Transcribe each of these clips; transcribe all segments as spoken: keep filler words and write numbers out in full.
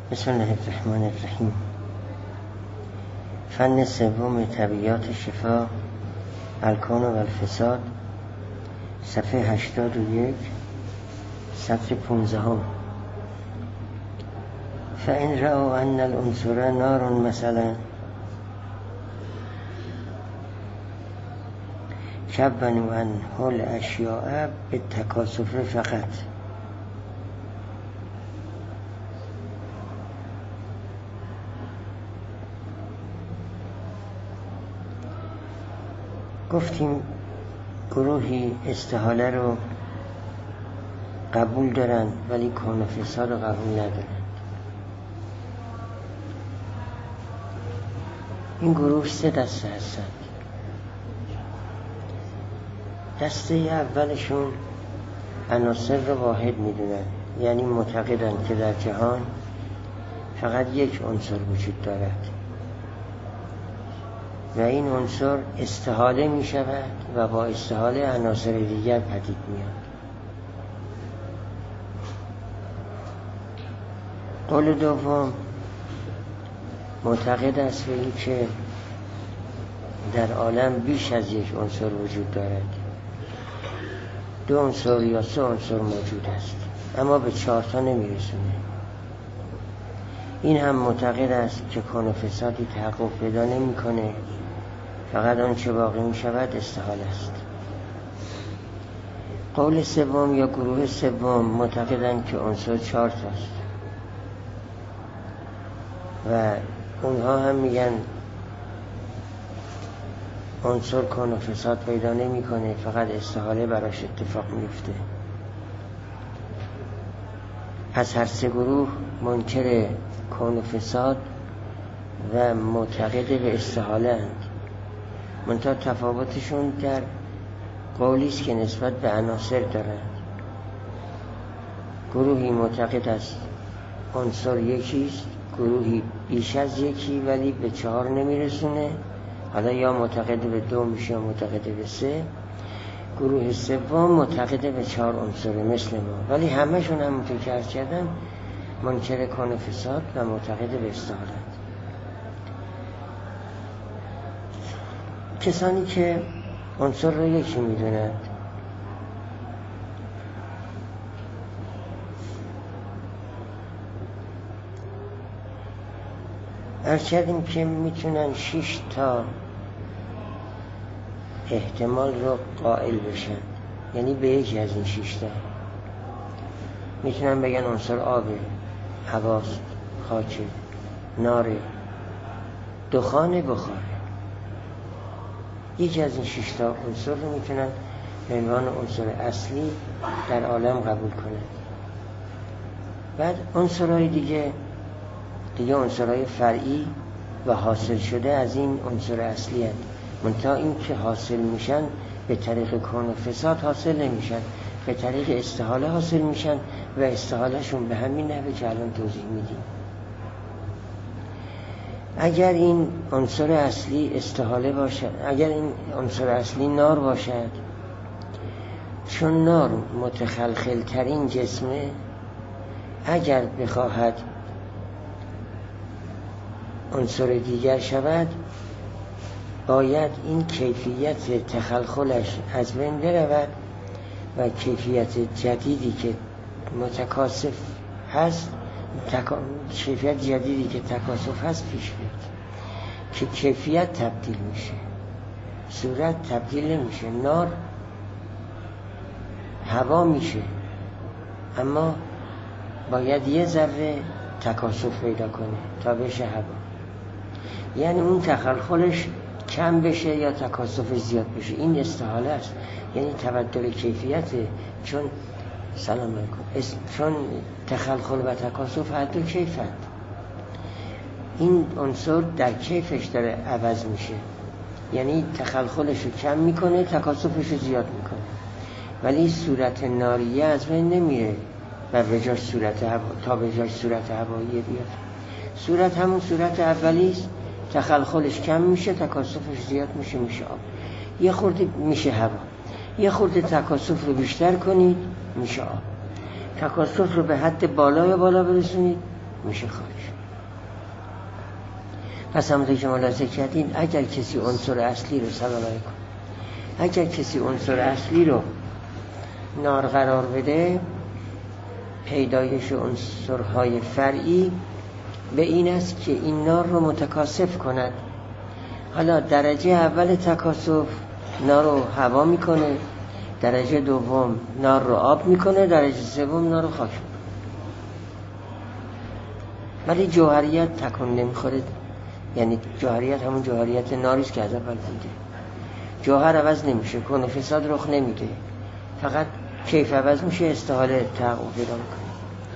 بسم الله الرحمن الرحیم. فن سوم طبیعیات شفا، الکون و الفساد، صفحه هشتاد و یک، سطر پونزدهم. فإن رأوا أن العنصر نار مثلا كبنوا عنه الأشیاء بالتکاثف فقط. گفتیم گروهی استحاله رو قبول دارن ولی کون و فساد رو قبول ندارن. این گروه سه دسته هستند. دسته اولشون عناصر رو واحد میدونن، یعنی معتقدن که در جهان فقط یک عنصر وجود دارد و این عنصر استحاله می شود و با استحاله عناصر دیگر پدید میاد. قول دوم معتقد است به این که در عالم بیش از یک عنصر وجود دارد، دو عنصر یا سه عنصر موجود است اما به چهار تا نمیرسونه. این هم معتقد است که کون و فسادی تحقق پیدا نمیکنه، فقط آن چه باقی می شود استحاله است. قول سوم یا گروه سوم معتقدند که عنصر چهار تاست و اونها هم میگن عنصر کون و فساد پیدا نمی کنه، فقط استحاله براش اتفاق میفته. پس هر سه گروه منکر کون و فساد و معتقد به استحاله اند، منتها تفاوتشون در قولی است که نسبت به عناصر دارند. گروهی معتقد است عنصر یکیست، گروهی بیش از یکی ولی به چهار نمیرسونه، حالا یا معتقد به دو میشه یا معتقد به سه. گروه سوم معتقد به چهار عنصر مثل ما، ولی همشون هم منکر کردن منکر کون و فساد و معتقد به استحاله. کسانی که عنصر رو یکی میدونند عرض کردیم که میتونن شش تا احتمال رو قائل بشن، یعنی به یکی از این شش تا میتونن بگن عنصر آبه، هواست، خاکه، ناره، دخان، بخاره. یکی از این شش تا عنصر رو میتونن به عنوان عنصر اصلی در عالم قبول کنن. بعد عنصرهای دیگه دیگه عنصرهای فرعی و حاصل شده از این عنصر اصلی هست، منتها این که حاصل میشن به طریق کون و فساد حاصل نمیشن، به طریق استحاله حاصل میشن و استحاله شون به همین نحوه که الان توضیح میدیم. اگر این عنصر اصلی استحاله باشد، اگر این عنصر اصلی نار باشد، چون نار متخلخل ترین جسمه، اگر بخواهد عنصر دیگر شود باید این کیفیت تخلخلش از بین برود و کیفیت جدیدی که متکاثف هست تکا... کیفیت جدیدی که تکاثف هست پیش بیاد که کیفیت تبدیل میشه، صورت تبدیل نمیشه. نار هوا میشه اما باید یه ذره تکاثف پیدا کنه تا بشه هوا، یعنی اون تخلخلش کم بشه یا تکاثفش زیاد بشه. این استحاله است، یعنی تبدل کیفیت، چون سلام علیکم چون تخلخل و تکاثف هر دو کیفند. این عنصر در کیفش داره عوض میشه، یعنی تخلخلش رو کم میکنه، تکاثفش رو زیاد میکنه، ولی صورت ناریه از بین نمیره و به جاش صورت هوا تا به جاش صورت هوایی بیاد. صورت همون صورت اولیست، تخلخلش کم میشه، تکاثفش زیاد میشه، میشه آب. یه خورده میشه هوا، یه خورده تکاثف رو بیشتر کنید میشه آب. تکاثف رو به حد بالا یا بالا برسونید میشه خارج. پس همونطور که ملاحظه کردین اگر کسی عنصر اصلی رو سلام علیکم اگر کسی عنصر اصلی رو نار قرار بده، پیدایش عنصرهای فرعی به این است که این نار رو متکاثف کند. حالا درجه اول تکاثف نار رو هوا میکنه، درجه دوم نار رو آب میکنه، درجه سوم نار رو خاک میکنه. ولی جوهریت تکون نمیخوره. یعنی جوهریت همون جوهریت ناریست که از اول بوده. جوهر عوض نمیشه، کون و فساد رخ نمیده، فقط کیف عوض میشه، استحاله تحقق پیدا میکنه.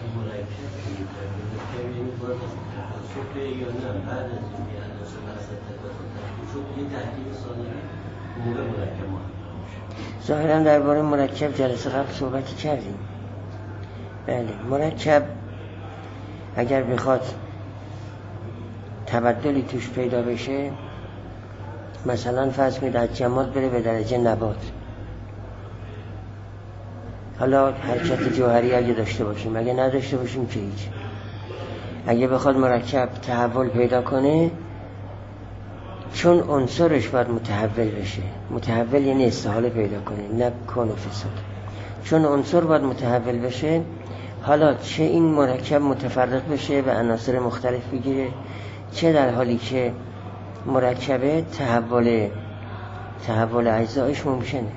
ظاهرا درباره مرکب جلسه قبل صحبتی کردیم. بله، مرکب اگر بخواد تبدلی توش پیدا بشه، مثلا فرض کنید از جماد بره به درجه نبات. حالا حرکت جوهری اگه داشته باشیم، اگه نداشته باشیم که هیچ. اگه بخواد مرکب تحول پیدا کنه، چون عنصرش باید متحول بشه. متحول یعنی استحاله پیدا کنه، نه کون و فساد. چون عنصر باید متحول بشه، حالا چه این مرکب متفرق بشه و عناصر مختلف بگیره، چه در حالی که مرکبه تحول تحول اجزایش ممکنه.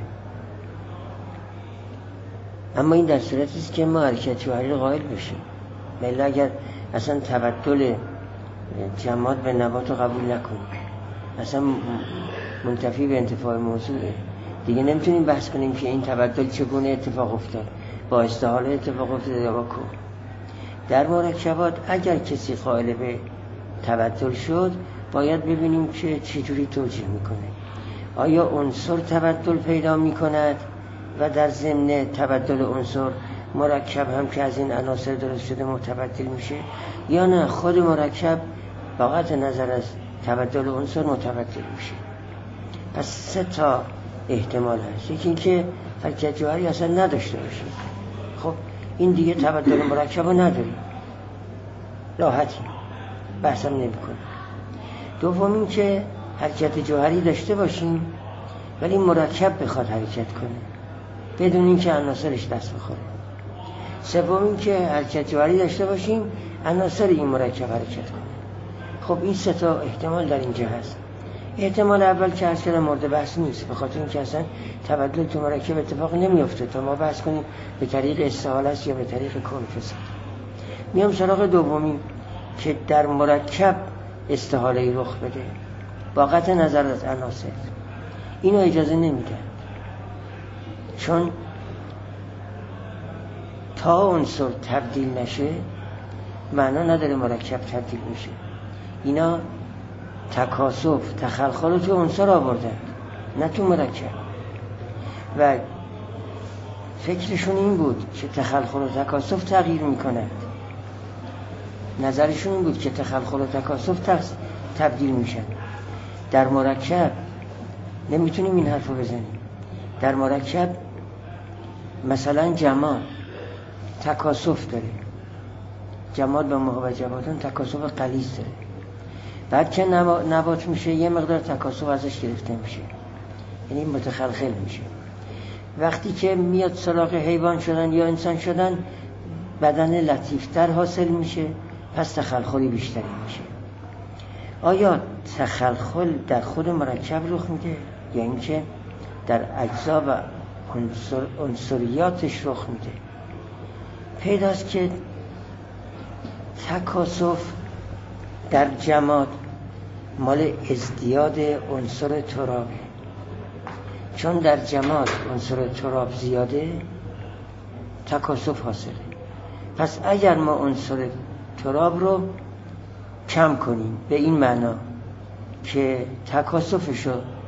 اما این در صورتی است که ما حرکت جوهری رو قائل بشیم. ولی اگر اصلا تبدل جماد به نبات رو قبول نکنیم، اصلا منتفی به انتفاع موضوعه، دیگه نمیتونیم بحث کنیم که این تبدل چگونه اتفاق افتاد، با استحاله اتفاق افتاد یا با کو. در مرکبات اگر کسی قائل به تبدل شد، باید ببینیم که چجوری توجیه میکنه. آیا عنصر تبدل پیدا میکند و در ضمن تبدل عنصر مرکب هم که از این عناصر درست شده متبدل میشه، یا نه خود مرکب با قطع نظر از تبدل عنصر متبدل میشه. پس سه تا احتمال هست. یکی این که حرکت جوهری اصلا نداشته باشه، خب این دیگه تبدل مرکب رو نداریم، راحتی بحثم نمی کنیم. دوم این که حرکت جوهری داشته باشیم ولی مرکب بخواد حرکت کنه بدون این که عناصرش دست بخوره. سوم این که حرکت جوهری داشته باشیم عناصر این مرکب حرکت کنه. خب این سه تا احتمال در اینجا هست. احتمال اول که عرض کردم مورد بحث نیست، به خاطر اینکه اصلا تبدل تو مرکب اتفاق نمیفته تا ما بحث کنیم به طریق استحاله است یا به طریق کون فساد. میام سراغ دومی که در مرکب استحاله رخ بده با قطع نظر از عناصر. اینو اجازه نمیدن، چون تا عنصر تبدیل نشه معنا نداره مرکب تبدیل بشه. اینا تکاثف تخلخل تو عنصر آوردن، نه تو مرکب. و فکرشون این بود که تخلخل و تکاثف تغییر میکنند. نظرشون این بود که تخلخل و تکاثف تبدیل میشن. در مرکب نمیتونیم این حرفو بزنیم. در مرکب مثلا جماد تکاثف داره، جماد با موجباتون تکاثف غلیظ داره. بعد که نبات میشه یه مقدار تکاثف ازش گرفته میشه، یعنی متخلخل میشه. وقتی که میاد سراغ حیوان شدن یا انسان شدن بدن لطیفتر حاصل میشه، پس تخلخلی بیشتری میشه. آیا تخلخل در خود مرکب رخ میده یا اینکه در اجزا و عنصریاتش رخ میده؟ پیداست که تکاثف در جماد مال ازدیاد عنصر ترابه. چون در جماد عنصر تراب زیاده تکاثف حاصله. پس اگر ما عنصر تراب رو کم کنیم به این معنا که تکاثفش رو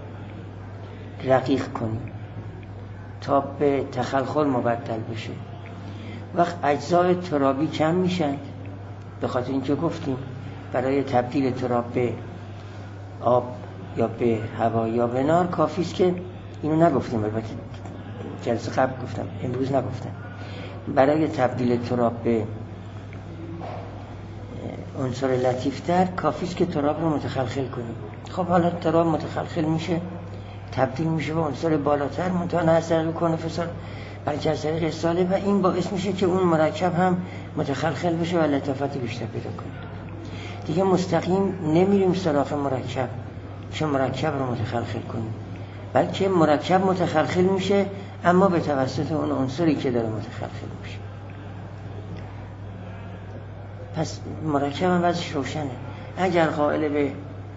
رقیق کنیم تا به تخلخل مبدل بشه، وقت اجزای ترابی کم میشن. به خاطر اینکه گفتیم برای تبدیل تراب به آب یا به هوا یا به نار کافی است که اینو نگفتیم، البته جلسه قبل گفتم، امروز نگفتم. برای تبدیل تراب به عنصر لطیفتر کافیست که تراب رو متخلخل کنیم. خب حالا تراب متخلخل میشه، تبدیل میشه به عنصر بالاتر، منتها نه از طریق کون فساد بلکه از طریق استحاله، و این باعث میشه که اون مرکب هم متخلخل بشه و لطافت بیشتر پیدا کنه. دیگه مستقیم نمیریم سراغ مرکب که مرکب رو متخلخل کنیم، بلکه مرکب متخلخل میشه اما به توسط اون عنصری که داره متخلخل میشه. پس مرکب هم وضعش روشنه. اگر قائل به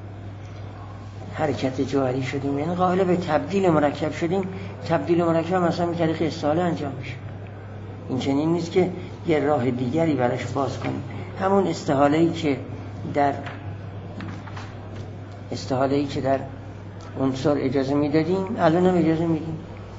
حرکت جوهری شدیم، یعنی قائل به تبدیل مرکب شدیم، تبدیل مرکب مثلا به طریق استحاله انجام میشه. این چنین نیست که یه راه دیگری براش باز کنیم. همون استحاله‌ای که در استحاله‌ای که در عنصر اجازه میدادیم الان هم اجازه میدیم،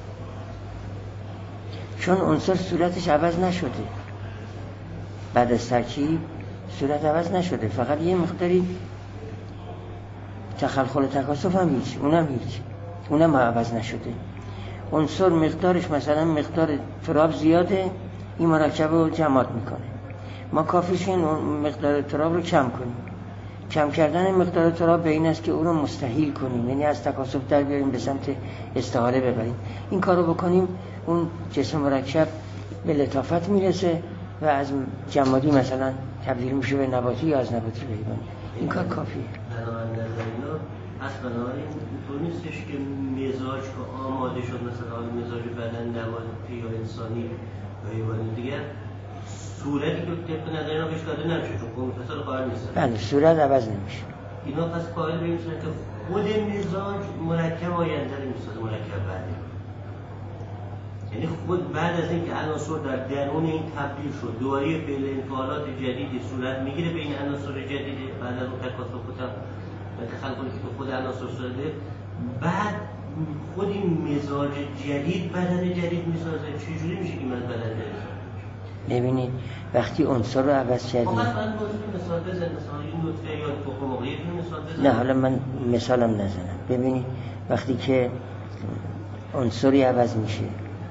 چون عنصر صورتش عوض نشده، بعد از ترکیب صورت عوض نشده، فقط یه مقداری تخلخل و تکاثف هم هیچ، اونم هیچ، اونم عوض نشده. عنصر مقدارش مثلا مقدار تراب زیاده، این مرکب رو جماد میکنه، ما کافیش این مقدار تراب رو کم کنیم. کم کردن مقدار تراب به این است که او رو مستحیل کنیم، یعنی از تکاثف در بیاریم به سمت استحاله ببریم. این کار رو بکنیم اون جسم مرکب به لطافت میرسه و از جمادی مثلا تبدیل میشه به نباتی یا از نباتی به حیوانی. این کار کافیه. بنابراین نظر اینا پس بنابراین اینطور نیستش که مزاج که آماده شد، مثلا مزاج بدن نباتی یا انسانی یا حیوانی دیگر صورتی که طبق نظر اینا بهش داده نمیشه، چون کون فساد قائل نیستن. بله، صورت عوض نمیشه. اینا پس قائل به این میشن که خود مزاج مرکب آینده رو میسازه، مرکب بعدی، یعنی خود بعد از اینکه عناصر در درون این تبدیل شد دوباره فعل انفعالات جدیدی صورت میگیره بین عناصر جدیدی بعد از اون تکاثف و تخلخلی که خود عناصر شده، بعد خود این مزاج جدید بدن جدید میسازه. چجوری میشه که من بدن جدید؟ ببینید وقتی عنصر رو عوض کردیم، فقط من مثال بزن، مثلا این نطفه یا تخم مرغ یه مثال بزن. نه حالا من مثالم نزنم. ببینید وقتی که عنصری عوض میشه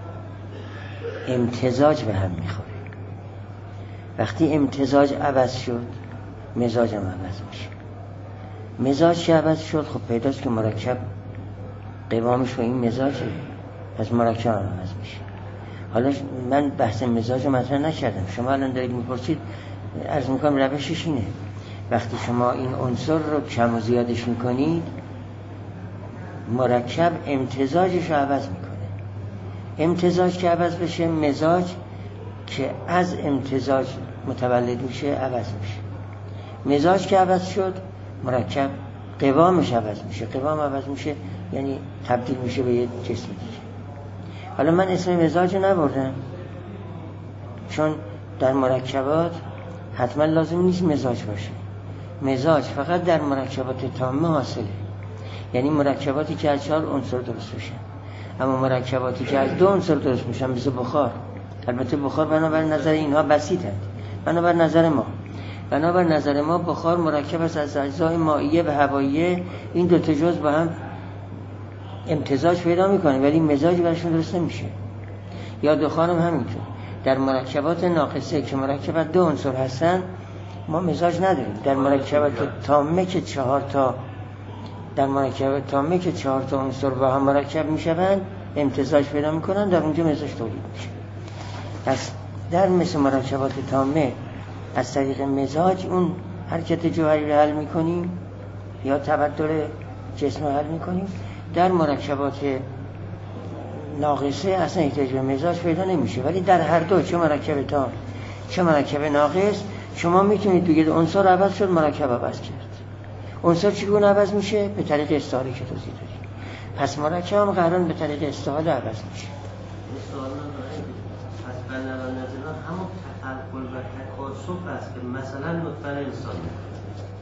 امتزاج به هم میخوره. وقتی امتزاج عوض شد مزاج هم عوض میشه. مزاج که عوض شد خب پیداست که مرکب قوامش و این مزاجه، پس مرکب هم عوض میشه. حالا من بحث مزاج رو مطرح نکردم، شما الان دارید میپرسید، عرض میکنم روشش اینه. وقتی شما این عنصر رو کم و زیادش میکنید مرکب امتزاجش رو عوض میکنه. امتزاج که عوض بشه مزاج که از امتزاج متولد میشه عوض میشه. مزاج که عوض شد مرکب قوامش عوض میشه. قوام عوض میشه یعنی تبدیل میشه به یه جسم دیگه. حالا من اسم مزاج رو نبردم چون در مرکبات حتما لازم نیست مزاج باشه. مزاج فقط در مرکبات تامه حاصله، یعنی مرکباتی که از چهار عنصر درست میشن. اما مرکباتی که از دو عنصر درست میشن مثل بخار، البته بخار بنابر نظر اینها بسیطند، بنابر نظر ما بنابر نظر ما بخار مرکب است از اجزای مائیه و هواییه. این دو تا جزء با هم امتزاج پیدا میکنه ولی مزاج برشون درست نمیشه. یا دخان هم همینطور. در مرکبات ناقصه که مرکبات دو عنصر هستن ما مزاج نداریم. در مرکبات تامه که چهار تا در مرکبات تامه که چهار تا عنصر با هم مرکب میشوند امتزاج پیدا میکنن، در اونجا مزاج تولید میشه. پس در مثل مرکبات تامه از طریق مزاج اون حرکت جوهری رو حل میکنیم یا تبدل جسم رو حل میکنیم. در مرکبات ناقصه اصلا احتیاج به مزاج پیدا نمیشه، ولی در هر دو چه مرکب تام چه مرکب ناقص شما میتونید بگید عنصر عوض شد مرکب عوض کرد. عنصر چگونه عوض میشه؟ به طریق استحاله که توضیح دادیم. پس مرکب هم قرار به طریق استحاله عوض میشه. استحاله پس بنابراین نظر همون تخلخل و تکاثف است که مثلا نطفه انسان میکنه.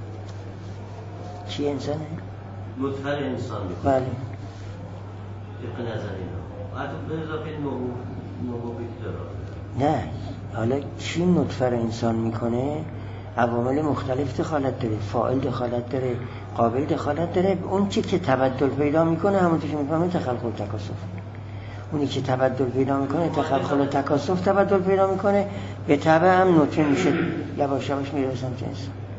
چی انسانه؟ نطفه انسان میکنه. بله. طبق نظر اینا. حتی به اضافه نمو نمو بیکترا. نه، حالا چی نطفه رو انسان میکنه؟ عوامل مختلف دخالت داره، فاعل دخالت داره، قابل دخالت داره. اون چی که تبدل پیدا میکنه همونطور که میفهمه تخلخل و تکاثف. اونی که تبدل پیدا میکنه تخلخل و تکاثف تبدل پیدا میکنه، به تبع هم نطفه میشه، یواش یواش میره به سمت انسان.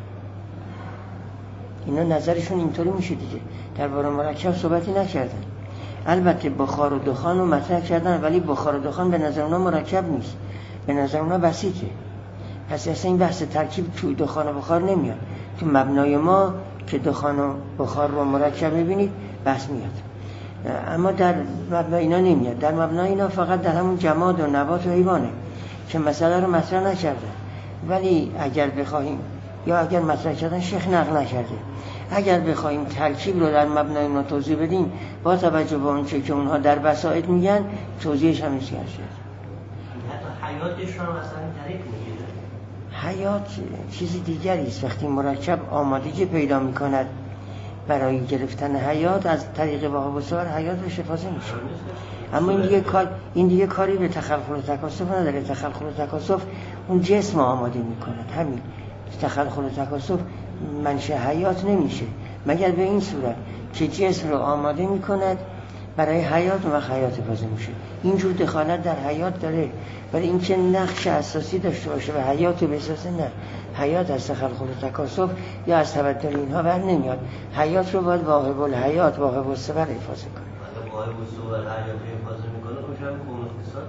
اینا نظرشون اینطوری میشه دیگه. درباره مرکب صحبتی نکردن. البته بخار و دخان رو مطرح کردن، ولی بخار و دخان به نظر اونا مرکب نیست، به نظر اونا بسیطه. پس اصلا این بحث ترکیب توی دخان و بخار نمیاد. تو مبنای ما که دخان و بخار رو مرکب میبینید بحث میاد، اما در مبنای اینا نمیاد. در مبنای اینا فقط در همون جماد و نبات و حیوانه که مسئله رو مطرح نکردن. ولی اگر بخوایم، یا اگر مطرح کردن شیخ نقل نکرده، اگر بخوایم ترکیب رو در مبنای اونا توضیح بدیم با توجه به اون چه که اونها در بسائط میگن، توضیحش هم نیست کرده. حتی حیاتش رو اصلا تعریف میگیره. حیات چیزی دیگری است. وقتی مرکب آمادگی پیدا میکند برای گرفتن حیات، از طریق وهاب و سوار حیات به شفاظه میشه. اما این دیگه کار این دیگه کاری به تخلخل و تکاثف نداره. تخلخل و تکاثف اون جسم آماده میکند. همین تخلخل و تکاثف منشأ حیات نمیشه مگر به این صورت که جسم رو آماده میکند برای حیات و حیات بازه میشه. اینجور دخالت در حیات داره، ولی این که نقش اساسی داشته باشه و حیات رو بسازه، نه. حیات از تخلخل و تکاثف یا از تبدل اینها بر نمیاد. حیات رو باید واهب الحیات، واهب الصور حفاظه کنه. اگه واهب الصور حیات حفاظه میکنه خوشم کون فساد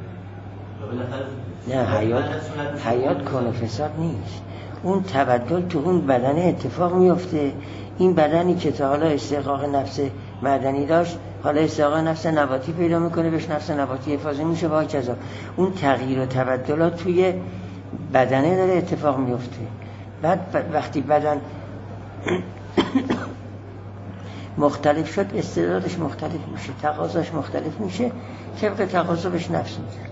میشه. نه، حیات حیات کون فساد نیست. اون تبدل تو اون بدن اتفاق میفته. این بدنی که تا حالا استحقاق نفس معدنی داشت، حالا استحقاق نفس نباتی پیدا میکنه، بهش نفس نباتی حفاظه میشه با کذا. اون تغییر و تبدلات توی بدنه داره اتفاق میفته. بعد وقتی بدن مختلف شد، استعدادش مختلف میشه، تقاضاش مختلف میشه، طبق تقاضا بهش نفس میده.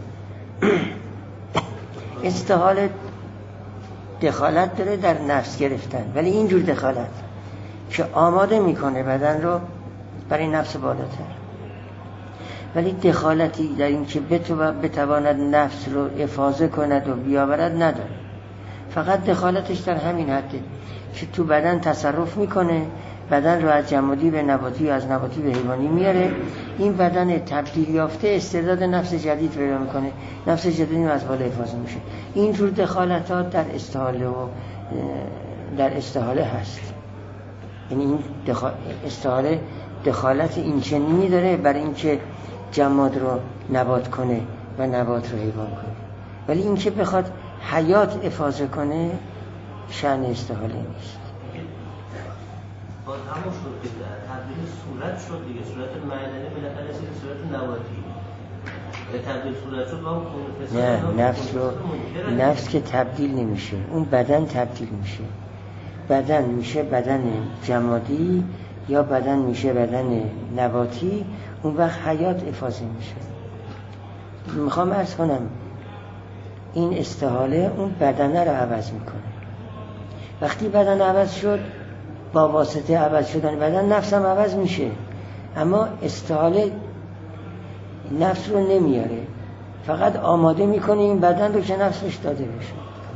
استحاله دخالت داره در نفس گرفتن، ولی اینجور دخالت که آماده میکنه بدن رو برای نفس بالاتر، ولی دخالتی در این که بتواند نفس رو افاضه کند و بیاورد نداره. فقط دخالتش در همین حده که تو بدن تصرف میکنه، بدن رو از جمادی به نباتی و از نباتی به حیوانی میاره. این بدن تبدیل یافته استعداد نفس جدید پیدا میکنه، نفس جدیدی از بالا افاضه میشه. اینجور دخالتات در استحاله و در استحاله هست. یعنی این دخال... استحاله دخالت این چنینی داره برای اینکه جماد رو نبات کنه و نبات رو حیوان کنه، ولی اینکه بخواد حیات افاضه کنه شأن استحاله نیست. باز همون شد که تبدیل صورت شد دیگه، صورت معدنی بالاخره رسید صورت نباتی. تبدیل صورت شد با اون کون فساد. نه، نفس رو نفس که تبدیل نمیشه، اون بدن تبدیل میشه. بدن میشه بدن جمادی یا بدن میشه بدن نباتی، اون وقت حیات افاضه میشه. میخوام عرض کنم این استحاله اون بدنه رو عوض میکنه. وقتی بدن عوض شد، با واسطه عوض شدن بدن نفس هم عوض میشه، اما استحاله نفس رو نمیاره، فقط آماده میکنه این بدن رو که نفسش داده بشه.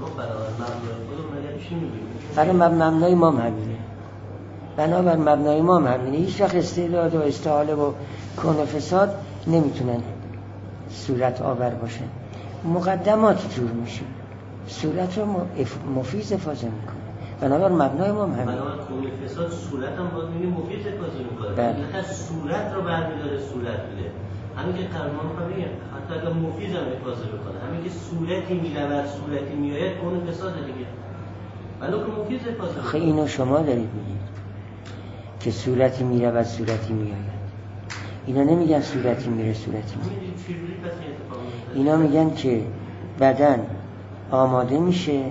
برای مبنای ما همینه، بنابر مبنای ما همینه. هیچ وقت استعداد و استحاله و کون و فساد نمیتونن صورت آور باشن. مقدمات جور میشه، صورت رو مفیز افاظه میکنه. بنابر مبنای ما همینه. بنابر کون و فساد صورت هم باید میگه مفیز افاظه میکنه. بله. صورت رو برمیداره صورت میده. همین که قرمان رو میگه حتی اگر مفیز هم افاظه بکنه، همین که صورتی میرود صورتی میآید کون و فساد دیگه. ولی که مفیز افاظه میکنه. خیلی اینو شما دارید میگید که صورتی میره و صورتی میآید. اینا نمیگن صورتی میره صورتی میآید. اینا میگن که بدن آماده میشه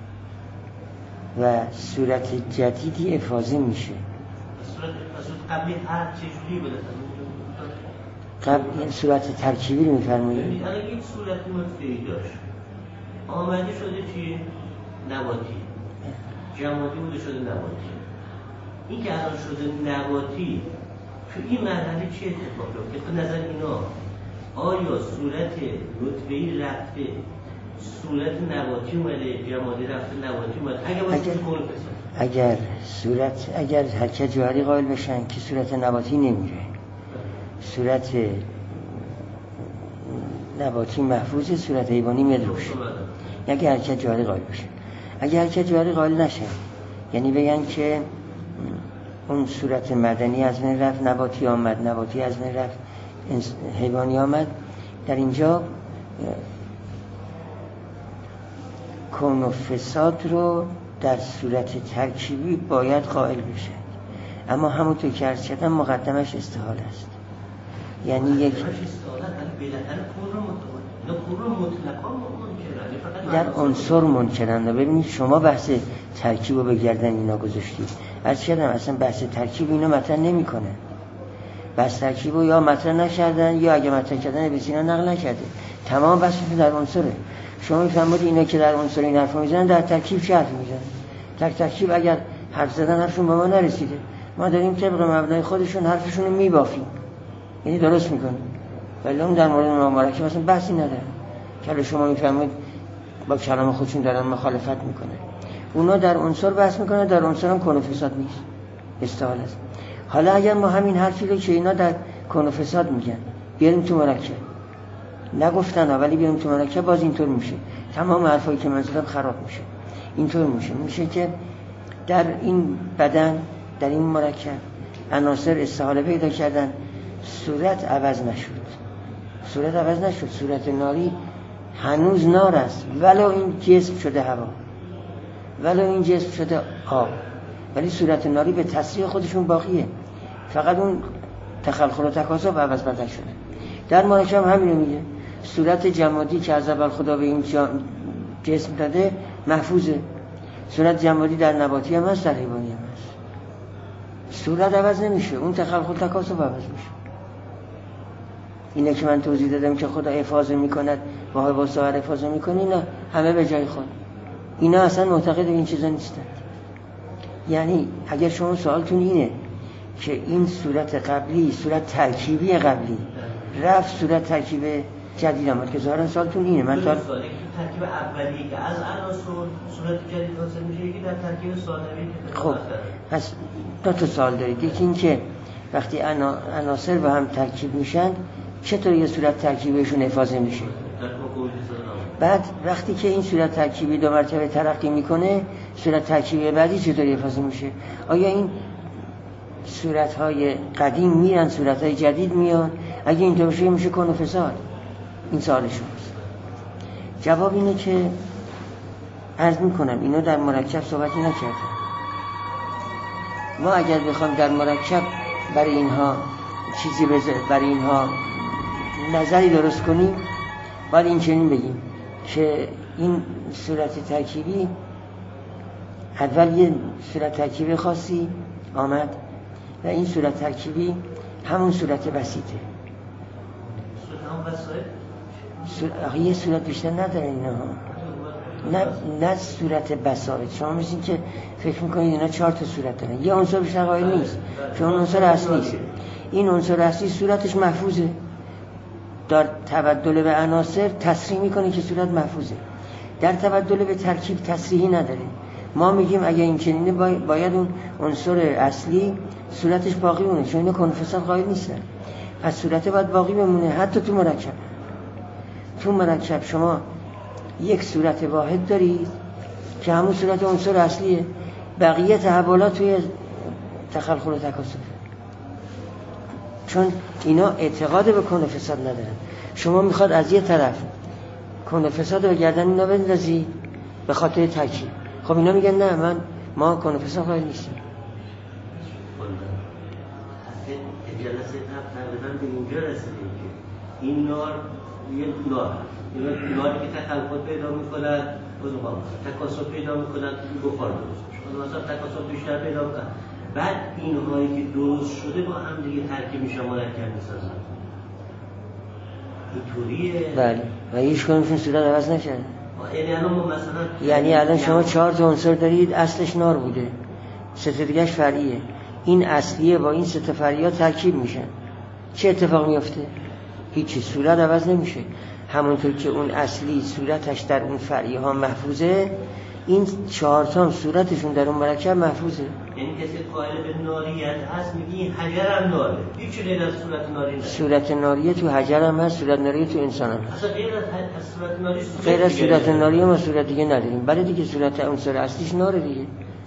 و صورت جدیدی افاظه میشه. صورت قبلی هر چجوری بده؟ قبل صورت ترکیبی رو میفرمایید. الان این صورت نطفه‌ای داشت، آمده شده چی؟ نباتی. جمادی بوده شده نباتی. این که الان شده نباتی، تو این مرحله چی اتفاق افتاد؟ به نظر اینا آیا صورت نطفه‌ای رفته، صورت نباتی اومده، جمادی رفته نباتی اومده؟ اگر باشه کون فساد. اگر صورت اگر حرکت جوهری قائل بشن که صورت نباتی نمیره، صورت نباتی محفوظه، صورت حیوانی میاد روش. اگه حرکت جوهری قائل بشن. اگه حرکت جوهری قائل نشن، یعنی بگن که اون صورت مدنی از من رفت، نباتی آمد، نباتی از من رفت، حیوانی آمد. در اینجا کون و فساد رو در صورت ترکیبی باید قائل بشه، اما همونطور که عرض کردم مقدمش استحال است. یعنی یک در عنصر منکرند. ببینید شما بحث ترکیب رو به گردن اینا گذاشتید. عرض کردم اصلا بحث ترکیب اینا مطرح نمی کنه. بحث ترکیب رو یا مطرح نکردن یا اگه مطرح کردن ابن سینا نقل نکرده. تمام بحثشون در عنصره. شما میفهمید اینا که در عنصر این حرفو میزنن، در ترکیب چه حرفی میزنن؟ در ترکیب اگر حرف زدن حرفشون به ما نرسیده، ما داریم طبق مبنای خودشون حرفشون رو میبافیم، یعنی درست میکنیم. ولی اون در مورد امام مرکب اصلا بحثی نداره. که شما میفهمید با کلام خودشون دارن مخالفت میکنه. اونا در عنصر بحث میکنن، در عنصر هم کون و فساد نیست، استحال است. حالا اگر ما همین حرفی رو که اینا در کون و فساد میگن بیاریم تو مرکب، نگفتن ولی بیاریم تو مرکب، باز اینطور میشه. تمام حرفایی که من زدم خراب میشه. اینطور میشه میشه که در این بدن، در این مرکب عناصر استحاله پیدا کردن، صورت عوض نشد. صورت عوض نشد. صورت ناری هنوز نار است، ولو این جسم شده هوا، ولو این جسم شده آب، ولی صورت ناری به تصریح خودشون باقیه. فقط اون تخلخل و تکاثر عوض بدل شده. در مرکب همین رو میگه. صورت جمادی که از اول خدا به این جسم داده محفوظه. صورت جمادی در نباتی هم هست، در حیوانی هم هست. صورت عوض نمیشه، اون تخلخل و تکاثر عوض میشه. اینه که من توضیح دادم که خدا حفاظ میکند، با با سایر حفاظ میکنه، اینا همه به جای خود. اینا اصلا معتقد به این چیزا نیستن. یعنی اگر شما سوالتون اینه که این صورت قبلی، صورت ترکیبی قبلی رفت صورت ترکیب جدید آمد، که ظاهرا سوالتون اینه. من تا ترکیب اولی که از عناصر صورت جدید حاصل میشه، یکی در ترکیب ثانوی که خب پس دو تا سوال دارید. یکی این که وقتی عناصر با هم ترکیب میشن چطور یه صورت ترکیبشون حفاظ میشه؟ بعد وقتی که این صورت ترکیبی دو مرتبه ترقی میکنه، صورت ترکیبی بعدی چطوری حفاظ میشه؟ آیا این صورت‌های قدیم میرن، صورت‌های جدید میان؟ اگه اینطور بشه میشه کون و فساد. این سوال شماست. جواب اینه که عرض میکنم اینا در مرکب صحبتی نکردن. ما اگر بخوام در مرکب برای اینها چیزی بذاریم، برای اینها نظری درست کنیم، باید این چنین بگیم که این صورت ترکیبی اول یه صورت ترکیبی خاصی آمد و این صورت ترکیبی همون صورت بسیطه. صورت یه صورت بیشتر نداره اینا ها. نه نه صورت بساط. شما میشین که فکر میکنید اینا چهار تا صورت دارن. یه عنصر بیشتر قائل نیست، چون عنصر اصلی است. این عنصر اصلی صورتش محفوظه. در تبدل به عناصر تصریح میکنه که صورت محفوظه. در تبدل به ترکیب تصریحی نداره. ما میگیم اگه این چنینه باید اون عنصر اصلی صورتش باقی مونه، چون اینا کون و فساد قائل نیستن. پس صورت باید باقی بمونه. حتی تو مرکب تو مرکب شما یک صورت واحد دارید که همون صورت عنصر اصلیه، بقیه تحولات توی تخلخل و تکاثر، چون اینا اعتقاد به کون و فساد ندارن. شما میخواد از یه طرف کون و فساد رو گردن اینا بندازی به خاطر ترکیب. خب اینا میگن نه، من ما کون و فساد قائل نیستیم. جلسه قبل به اینجا رسیدیم که این نار یه نار هست، ناری که تخلخل پیدا میکنن تکاثر پیدا میکنن، بخار درست میشه، مثلا تکاثر بیشتر پیدا میکنن، بعد این هایی که درست شده با هم دیگه ترکیب میشن، مرکب میسازن. اینطوریه. بله. و هیچ کدومشون صورت عوض نشده. یعنی الان ما مثلا یعنی الان شما چهار تا عنصر دارید، اصلش نار بوده، سه تا دیگه‌اش فرعیه. این اصلیه با این سه تا فرعی ترکیب میشن. چه اتفاق میفته؟ هیچی، صورت عوض نمیشه. همونطور که اون اصلی صورتش در اون فرعی ها محفوظه، این چهار تا هم صورتشون در اون مرکب محفوظه. یعنی کسی قائل به ناریت هست میگه این حجر هم ناره، هیچ غیر از صورت ناری نه. صورت ناریه تو حجر هم هست، صورت ناریه تو انسان هم هست. اصلا غیر از صورت ناری غیر از صورت ناری ما صورت دیگه نداریم. بله دیگه، صورت عنصر اصلیش ناره دیگه.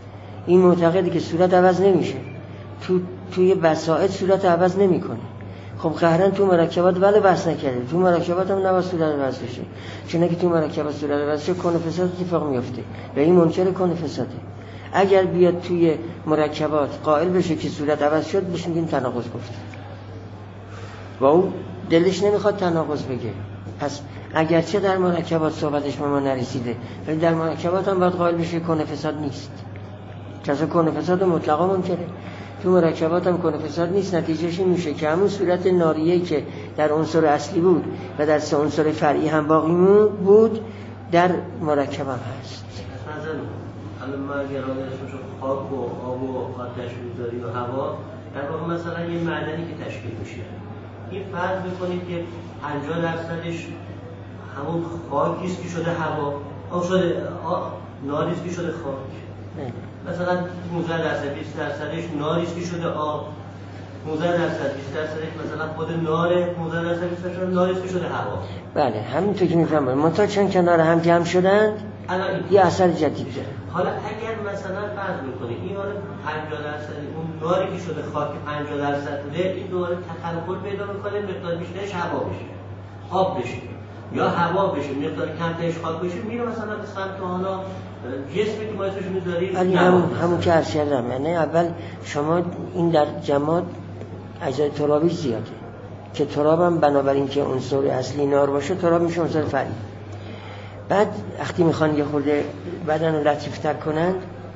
این معتقده که صورت عوض نمیشه، تو توی بساطت صورت عوض نمیکنه. خب قهرن تو مرکبات ولی بحث نکرده، تو مرکبات هم نباید صورت عوض بشه، چون که تو مرکبات صورت عوض شه کون فساد اتفاق میفته و این منکر کون فساده. اگر بیاد توی مرکبات قائل بشه که صورت عوض شد، بهش میگیم تناقض گفته و او دلش نمیخواد تناقض بگه. پس اگرچه در مرکبات صحبتش به ما نرسیده، ولی در مرکبات هم باید قائل بشه کون فساد نیست. چون کون فساد مطلقا منکره. تو مرکبات هم کون فساد نیست. نتیجهش این میشه که همون صورت ناریه‌ای که در عنصر اصلی بود و در سه عنصر فرعی هم باقی بود در مرکب هم هست. مثلا الان ما اگر آدرسش خاک و آب و آتش میذاری و هوا، در واقع مثلا یه معدنی که تشکیل میشه، این فرض میکنید که پنجاه درصدش همون خاکی است که شده هوا، آب شده ناری است که شده خاک. مثلا پانزده درصد بیست درصدش ناری است که شده آب، پانزده درصد بیست درصدش مثلا خود ناره، پانزده درصد بیست درصد ناری است که شده هوا. بله همینطور که میفهمم. منتها چون کنار هم جمع شدن یه اثر جدید داره. حالا اگر مثلا فرض میکنید این حالا پنجاه درصد اون ناری که شده خاک پنجاه درصد بوده، این دوباره تخلخل پیدا میکنه، مقدار بیشترش هوا بشه، آب بشه، یا هوا بشه مقدار کمترش خاک بشه، میره مثلا به سمت حالا جسمی که ما اسمش میذاریم. ولی همون همون که عرض کردم، یعنی اول شما این در جماد اجزای ترابی زیاده که تراب هم بنابراین که عنصر اصلی نار باشه تراب میشه عنصر فرعی. بعد وقتی میخوان یه خورده بدن رو لطیفتر کنن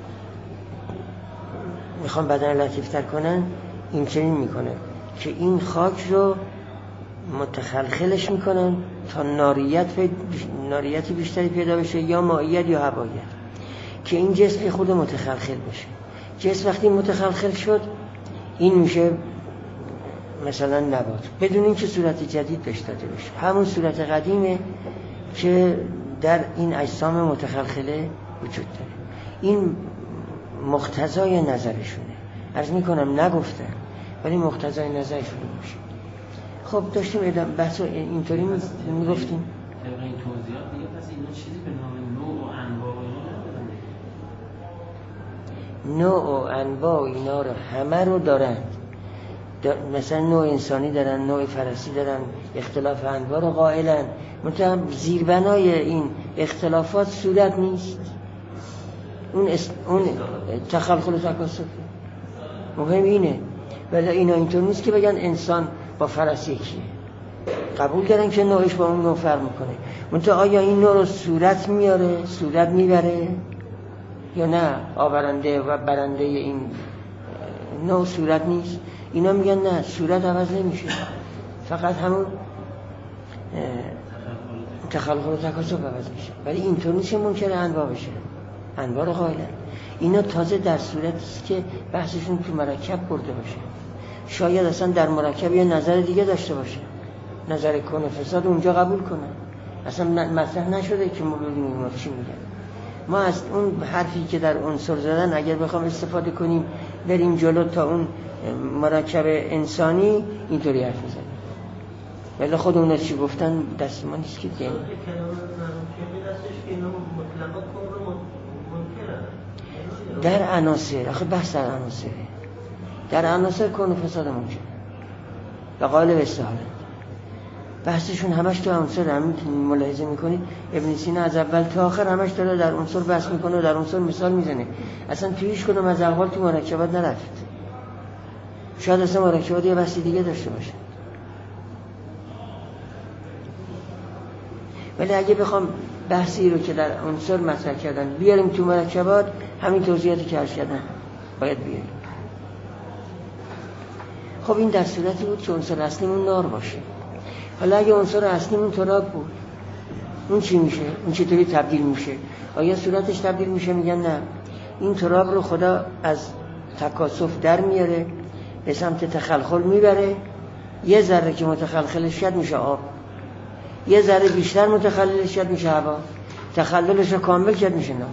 میخوان بدن رو لطیفتر کنن این چنین میکنه که این خاک رو متخلخلش میکنن تا ناریت پید... ناریتی بیشتری پیدا بشه یا مائیت یا هوایت، که این جسم خود متخلخل بشه. جسم وقتی متخلخل شد این میشه مثلا نبات، بدون اینکه صورت جدید بهش داده بشه، همون صورت قدیمه که در این اجسام متخلخله وجود داره. این مقتضای نظرشونه، عرض میکنم نگفتن ولی مقتضای نظرشونه میشه. خب داشتیم بحث اینطوری میگفتیم طبق این توضیحات دیگه. پس اینا چیزی به نام نوع و انواع اینا ندارن؟ نوع و انواع اینا رو همه رو دارن. مثلا نوع انسانی دارن، نوع فرسی دارن، اختلاف انواع رو قائلن. منتها زیربنای این اختلافات صورت نیست، اون است... اون تخلخل و تکاثر مهم اینه. ولی اینا اینطور نیست که بگن انسان با فرس یکیه، قبول دارن که نوعش با اون نوع فرق میکنه. منتها آیا این نوع رو صورت میاره، صورت میبره یا نه؟ آورنده و برنده این نوع صورت نیست. اینا میگن نه، صورت عوض نمیشه، فقط همون تخلخل و تکاثر عوض میشه. ولی اینطور نیست که منکر انواع بشه، انواع رو قائلن. اینا تازه در صورتی است که بحثشون تو مرکب برده باشه. شاید اصلا در مرکب یه نظر دیگه داشته باشه، نظر کون فساد اونجا قبول کنن. اصلا مطرح نشده که ما ببینیم اونا چی میگن. ما از اون حرفی که در عنصر زدن اگر بخوام استفاده کنیم بریم جلو تا اون مرکب انسانی، اینطوری حرف میزنیم. ولی خود اونا چی گفتن دست ما نیست که دیگه. در عناصر، آخه بحث در عناصره، در عناصر کون فساد ممکن و قائل به استحاله. بحثشون همش تو عنصر. هم ملاحظه میکنید ابن سینا از اول تا آخر همش داره در عنصر بحث میکنه و در عنصر مثال میزنه. اصلا توی هیچ کدوم از اقوال تو مرکبات نرفت. شاید اصلا مرکبات یه بحث دیگه داشته باشه. ولی اگه بخوام بحثی رو که در عنصر مطرح کردن بیاریم تو مرکبات، همین توضیحاتی که عرض کردم باید بیاریم. خب این در صورتی بود که عنصر اصلیمون نار باشه. حالا اگه عنصر اصلیمون تراب بود، اون چی میشه؟ اون چطوری تبدیل میشه؟ آیا صورتش تبدیل میشه؟ میگن نه، این تراب رو خدا از تکاثف در میاره، به سمت تخلخل میبره. یه ذره که متخلخلش شد میشه آب، یه ذره بیشتر متخللش شد میشه هوا، تخللش رو کامل شد میشه نار.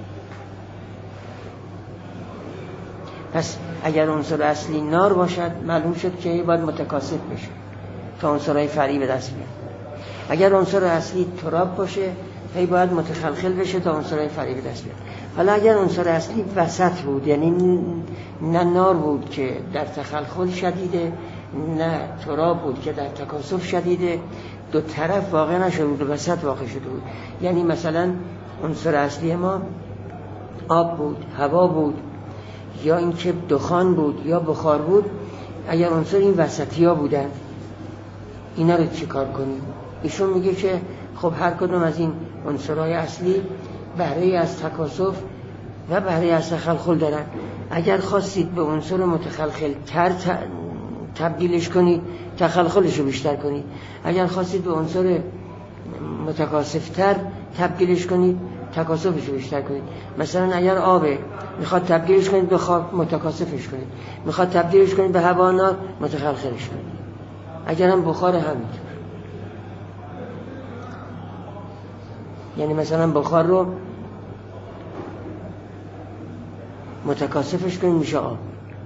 پس اگر عنصر اصلی نار باشد معلوم شد که باید متکاثف بشه تا عنصرهای فرعی به دست بیاد. اگر عنصر اصلی تراب باشه هی باید متخلخل بشه تا عنصرهای فرعی به دست بیاد. حالا اگر عنصر اصلی وسط بود، یعنی نه نار بود که در تخلخل شدیده، نه تراب بود که در تکاثف شدیده، دو طرف واقع نشده بود، وسط واقع شده بود. یعنی مثلا عنصر اصلی ما آب بود، هوا بود، یا اینکه دخان بود یا بخار بود. اگر عنصر این وسطی ها بودن، اینا رو چی کار کنیم؟ ایشون میگه که خب هر کدوم از این عنصرهای اصلی بهره از تکاثف و بهره از تخلخل دارن. اگر خواستید به عنصر متخلخل تر تبدیلش کنید، تخلخلش رو بیشتر کنید. اگر خواستید به عنصر متکاثف تر تبدیلش کنید، تکاثفش رو بیشتر کنید. مثلا اگر آبه، میخواد تبدیلش کنید به خاک، متکاثفش کنید. میخواد تبدیلش کنید به هوا، نار، متخلخلش کنید. اگر هم بخار، همینطور. یعنی مثلا بخار رو متکاثفش کنید میشه آب،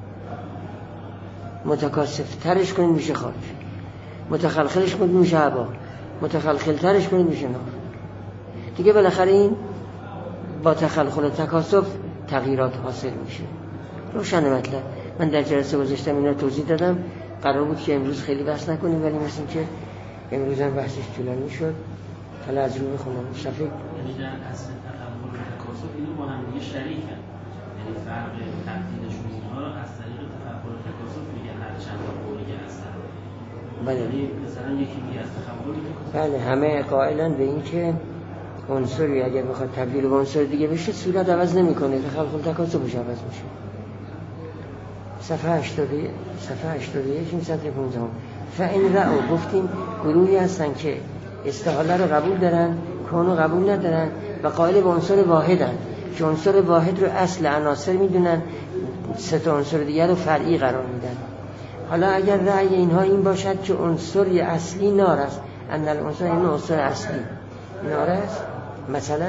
متکاثف ترش کنید میشه خاک، متخلخلش کنید میشه هوا، متخلخل ترش کنید میشه نار. دیگه بالاخره این با تخلخل و تکاثف تغییرات حاصل میشه. روشن مطلب. من در جلسه گذاشتم اینا توضیح دادم. قرار بود که امروز خیلی بحث نکنیم، ولی مثل که امروز هم بحثش طولانی شد. حالا از رو بخونم. شفیق یعنی در اصل تخلخل و تکاثف اینو با هم دیگه شریکن، یعنی فرق تبدیلشون اینها رو از طریق تخلخل و تکاثف میگن. هر چند تا قولی که هستن، بله، یعنی مثلا یکی میگه از تخلخل و تکاثف. بله، همه قائلن به این که عنصری اگر بخواد تبدیل به عنصر دیگه بشه صورت عوض نمیکنه، تخلخل تکاثفش عوض میشه. صفحه هشتاد و یک صفحه هشتاد و یک این سطر پانزده. فإن رأوا، گفتیم گروهی هستن که استحاله رو قبول دارن، کونو قبول ندارن و قائل به عنصر واحدن که عنصر واحد رو اصل عناصر میدونن، سه تا عنصر دیگر رو فرعی قرار میدن. حالا اگر رأی اینها این باشد که عنصر اصلی نار است، ان العنصر این عنصر اصلی نار است، مثلا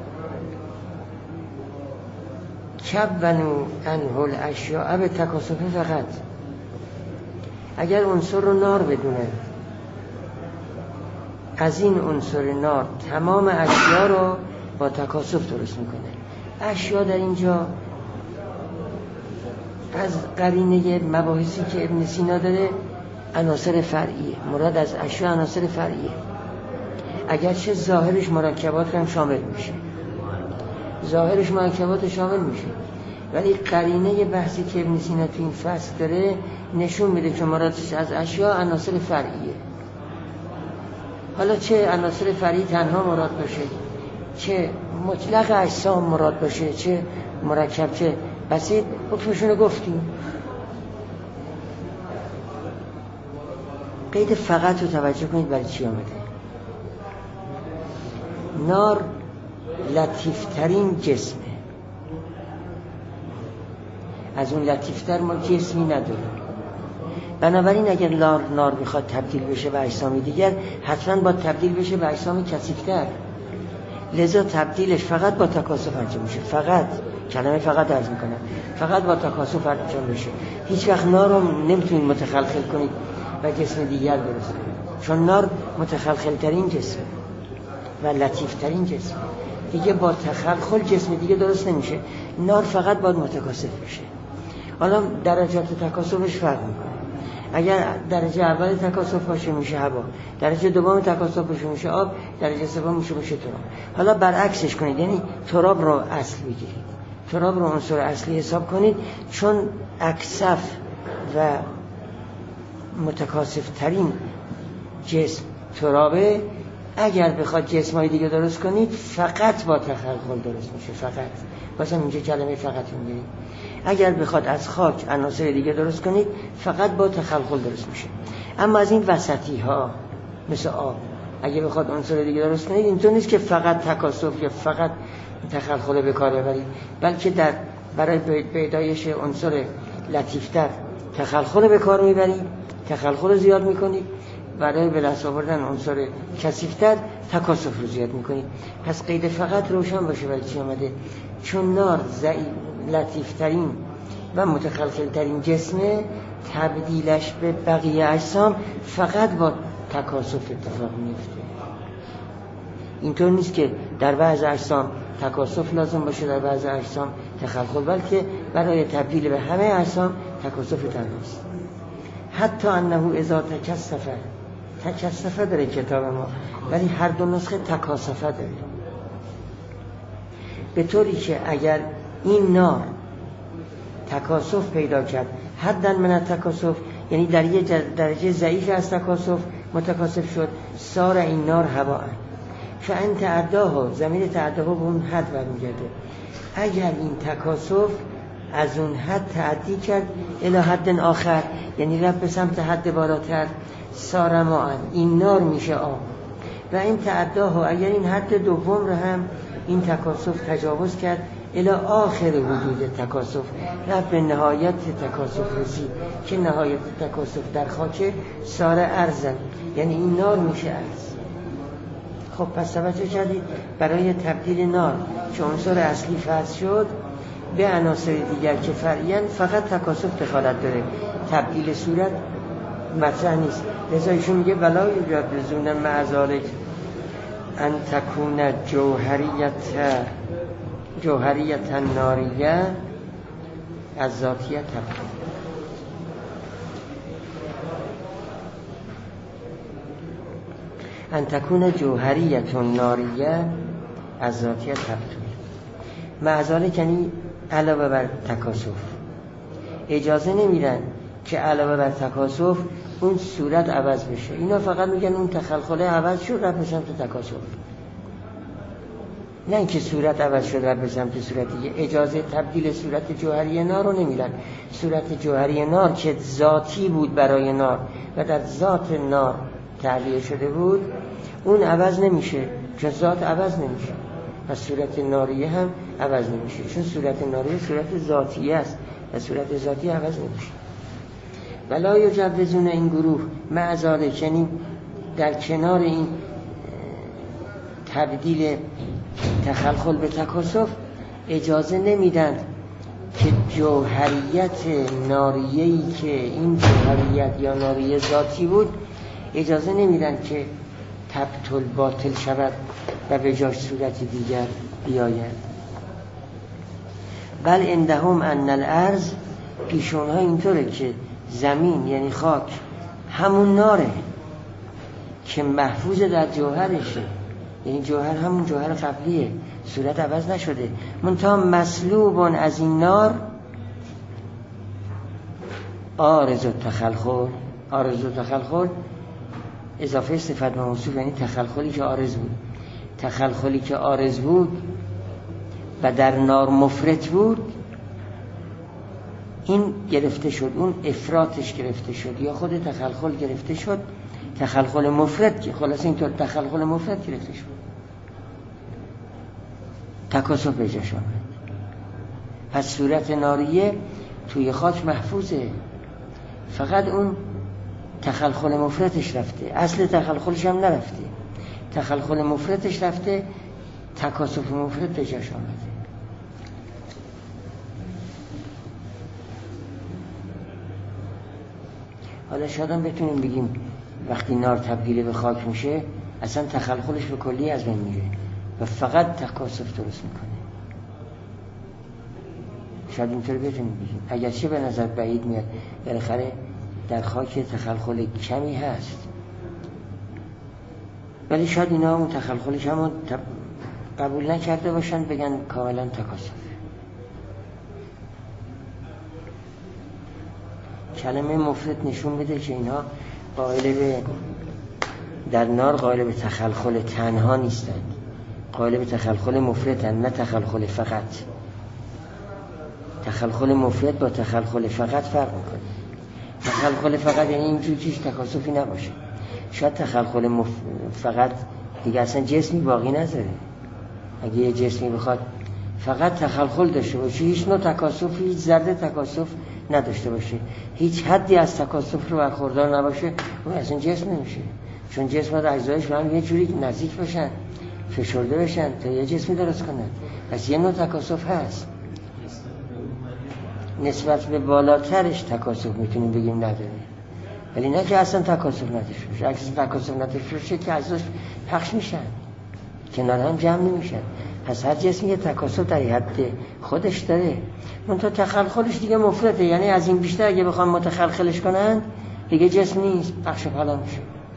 کبنو انه الاشیاء به تکاثف فقط، اگر عنصر رو نار بدونه، از این عنصر نار تمام اشیا رو با تکاثف درست میکنه. اشیا در اینجا از قرینه مباحثی که ابن سینا داره عناصر فرعیه. مراد از اشیا عناصر فرعیه، اگرچه ظاهرش مرکبات هم شامل میشه، ظاهرش مرکبات شامل میشه، ولی قرینه بحثی که ابن سینا تو این فصل داره نشون میده که مرادش از اشیا عناصر فرعیه. حالا چه عناصر فرعی تنها مراد باشه، چه مطلق اجسام مراد باشه، چه مرکب، چه بسیط، حکمشونو گفتیم. قید فقط رو توجه کنید برای چی آمده. نار لطیفترین جسمه، از اون لطیفتر ما جسمی نداره. بنابراین اگر نار نار میخواد تبدیل بشه به اجسامی دیگر، حتما با تبدیل بشه به اجسام کثیفتر. لذا تبدیلش فقط با تکاثف انجام میشه. فقط، کلمه فقط عرض میکنم، فقط با تکاثف انجام میشه. هیچ وقت نار رو نمیتونید متخلخل کنید و جسم دیگر درست کنید، چون نار متخلخل ترین جسم و لطیف ترین جسم. دیگه با تخلخل جسم دیگه درست نمیشه. نار فقط باید متکاثف بشه. حالا درجات تکاثفش فرق میکنه. اگر درجه اول تکاثف باشه میشه هوا، درجه دوم تکاثف باشه میشه آب، درجه سوم میشه میشه تراب. حالا برعکسش کنید، یعنی تراب رو اصل بگیرید، تراب رو عنصر اصلی حساب کنید، چون اکثف و متکاثف ترین جسم ترابه. اگر بخواد جسمای دیگه درست کنید فقط با تخلخل درست میشه. فقط واسه اینجا کلمه فقط میگیرید. اگر بخواد از خاک عناصر دیگه درست کنید فقط با تخلخل درست میشه. اما از این وسطی ها مثل آب اگه بخواد عنصر دیگه درست کنید، اینطور نیست که فقط تکاثف یا فقط تخلخل به کار ببرید، بلکه در برای پیدایش عنصر لطیفتر تخلخل به کار میبرید، تخلخل زیاد میکنید، برای به دست آوردن عنصر کثیفتر تکاثف رو زیاد میکنید. پس قید فقط روشن باشه برای چی آمده، چون نار ضعیف لطیفترین و متخلخلترین جسمه، تبدیلش به بقیه اجسام فقط با تکاثف اتفاق میفته. اینطور نیست که در بعض اجسام تکاسف لازم باشه، در بعض اجسام تخلخل، بلکه برای تبدیل به همه اجسام تکاسف تنهاست. حتی انه اذا تکثف، تکثف داره کتاب ما، ولی هر دو نسخه تکاسفه داره، به طوری که اگر این نار تکاسف پیدا کرد، حداً من التکاسف، یعنی در یه درجه ضعیف از تکاسف متکاسف شد، سار این نار هواء، فان تعداه، ضمیر تعداه به اون حد برمیگرده. اگر این تکاسف از اون حد تعدی کرد الی حد آخر، یعنی رفت به سمت حد بالاتر، سار ماء، این نار میشه آب. و این تعداه، اگر این حد دوم رو هم این تکاسف تجاوز کرد الی آخر حدود تکاسف، رفت به نهایت تکاسف رسید که نهایت تکاسف در خاکه، سار ارزن، یعنی این نار میشه ارز. خب پس توجه کردید برای تبدیل نار که عنصر اصلی فرض شد به عناصر دیگر که فرعیاً فقط تکاسف دخالت داره، تبدیل صورت مطرح نیست. لذا ایشون میگه ولا یجوز مع ذلک ان تکون جوهریت جوهریت ناریه از ذاتیت تبدیل. ان تکون جوهریت ناریه از ذاتیت تبدیل. مع ذلک یعنی علاوه بر تکاسف. اجازه نمیدن که علاوه بر تکاسف اون صورت عوض بشه. اینا فقط میگن اون تخلخله عوض شد رفت به سمت تکاسف، نه اینکه صورت عوض شد رفت به سمت صورت دیگه. اجازه تبدیل صورت جوهری نار رو نمیدن. صورت جوهری نار که ذاتی بود برای نار و در ذات نار تعلیه شده بود، اون عوض نمیشه، چون ذات عوض نمیشه. پس صورت ناریه هم عوض نمیشه، چون صورت ناریه صورت ذاتیه است و صورت ذاتی عوض نمیشه. ولا یجوزون این گروه مع ذلک، یعنی در کنار این تبدیل تخلخل به تکاسف اجازه نمیدن که جوهریت ناریه‌ای که این جوهریت یا ناریه ذاتی بود، اجازه نمیدن که تبطل باطل شود و به جاش صورت دیگر بیاید. بل عندهم ان الارض، پیشونها اینطوره که زمین یعنی خاک همون ناره که محفوظ در جوهرشه، یعنی جوهر همون جوهر قبلیه، صورت عوض نشده، منتها مسلوب از این نار عارض التخلخل. عارض التخلخل اضافه صفت به موصوف، یعنی تخلخلی که عارض بود. تخلخلی که عارض بود و در نار مفرط بود، این گرفته شد، اون افراطش گرفته شد، یا خود تخلخل گرفته شد، تخلخل مفرط که خلاص اینطور تخلخل مفرط گرفته شد، تکاسف به جاش آمد. پس صورت ناریه توی خاک محفوظه، فقط اون تخلخل مفرطش رفته، اصل تخلخلش هم نرفته، تخلخل مفرطش رفته، تکاسف مفرط به جاش آمده. حالا شاید هم بتونیم بگیم وقتی نار تبدیل به خاک میشه اصلا تخلخلش به کلی از بین میره و فقط تکاسف درست میکنه. شاید اینطور بتونیم بگیم، اگرچه به نظر بعید میاد، بالاخره در خاک تخلخل کمی هست، ولی شاید اینا اون تخلخلش هم قبول نکرده باشن، بگن کاملا تکاسف. کلمه مفرط نشون بده که اینها قائل به در نار قائل به تخلخل تنها نیستند، قائل به تخلخل مفرطن، نه تخلخل فقط. تخلخل مفرط با تخلخل فقط فرق میکنه. تخلخل فقط یعنی اینجور چیز تکاسفی نباشه. شاید تخلخل مف... فقط دیگه اصلا جسمی باقی نذاره. اگه یه جسمی بخواد فقط تخلخل داشته باشه، هیچ نوع تکاسفی، هیچ ذره تکاسف نداشته باشه، هیچ حدی از تکاسف رو برخوردار نباشه، اون اصلا جسم نمیشه. چون جسم و اجزایش با هم یه جوری نزدیک بشن، فشرده بشن تا یه جسمی درست کنن. پس یه نوع تکاسف هست. نسبت به بالاترش تکاسف میتونیم بگیم نداره، ولی نه که اصلا تکاسف نداشته باشه. اگه اصلا تکاسف نداشته باشه که اجزاش پخش میشن. کنار هم جمع نمیشن. پس هر جسمی یه تکاسب در حد خودش داره، منتها تخلخلش دیگه مفرطه، یعنی از این بیشتر اگه بخوام متخلخلش کنن دیگه جسم نیست، بخش پلا میشه.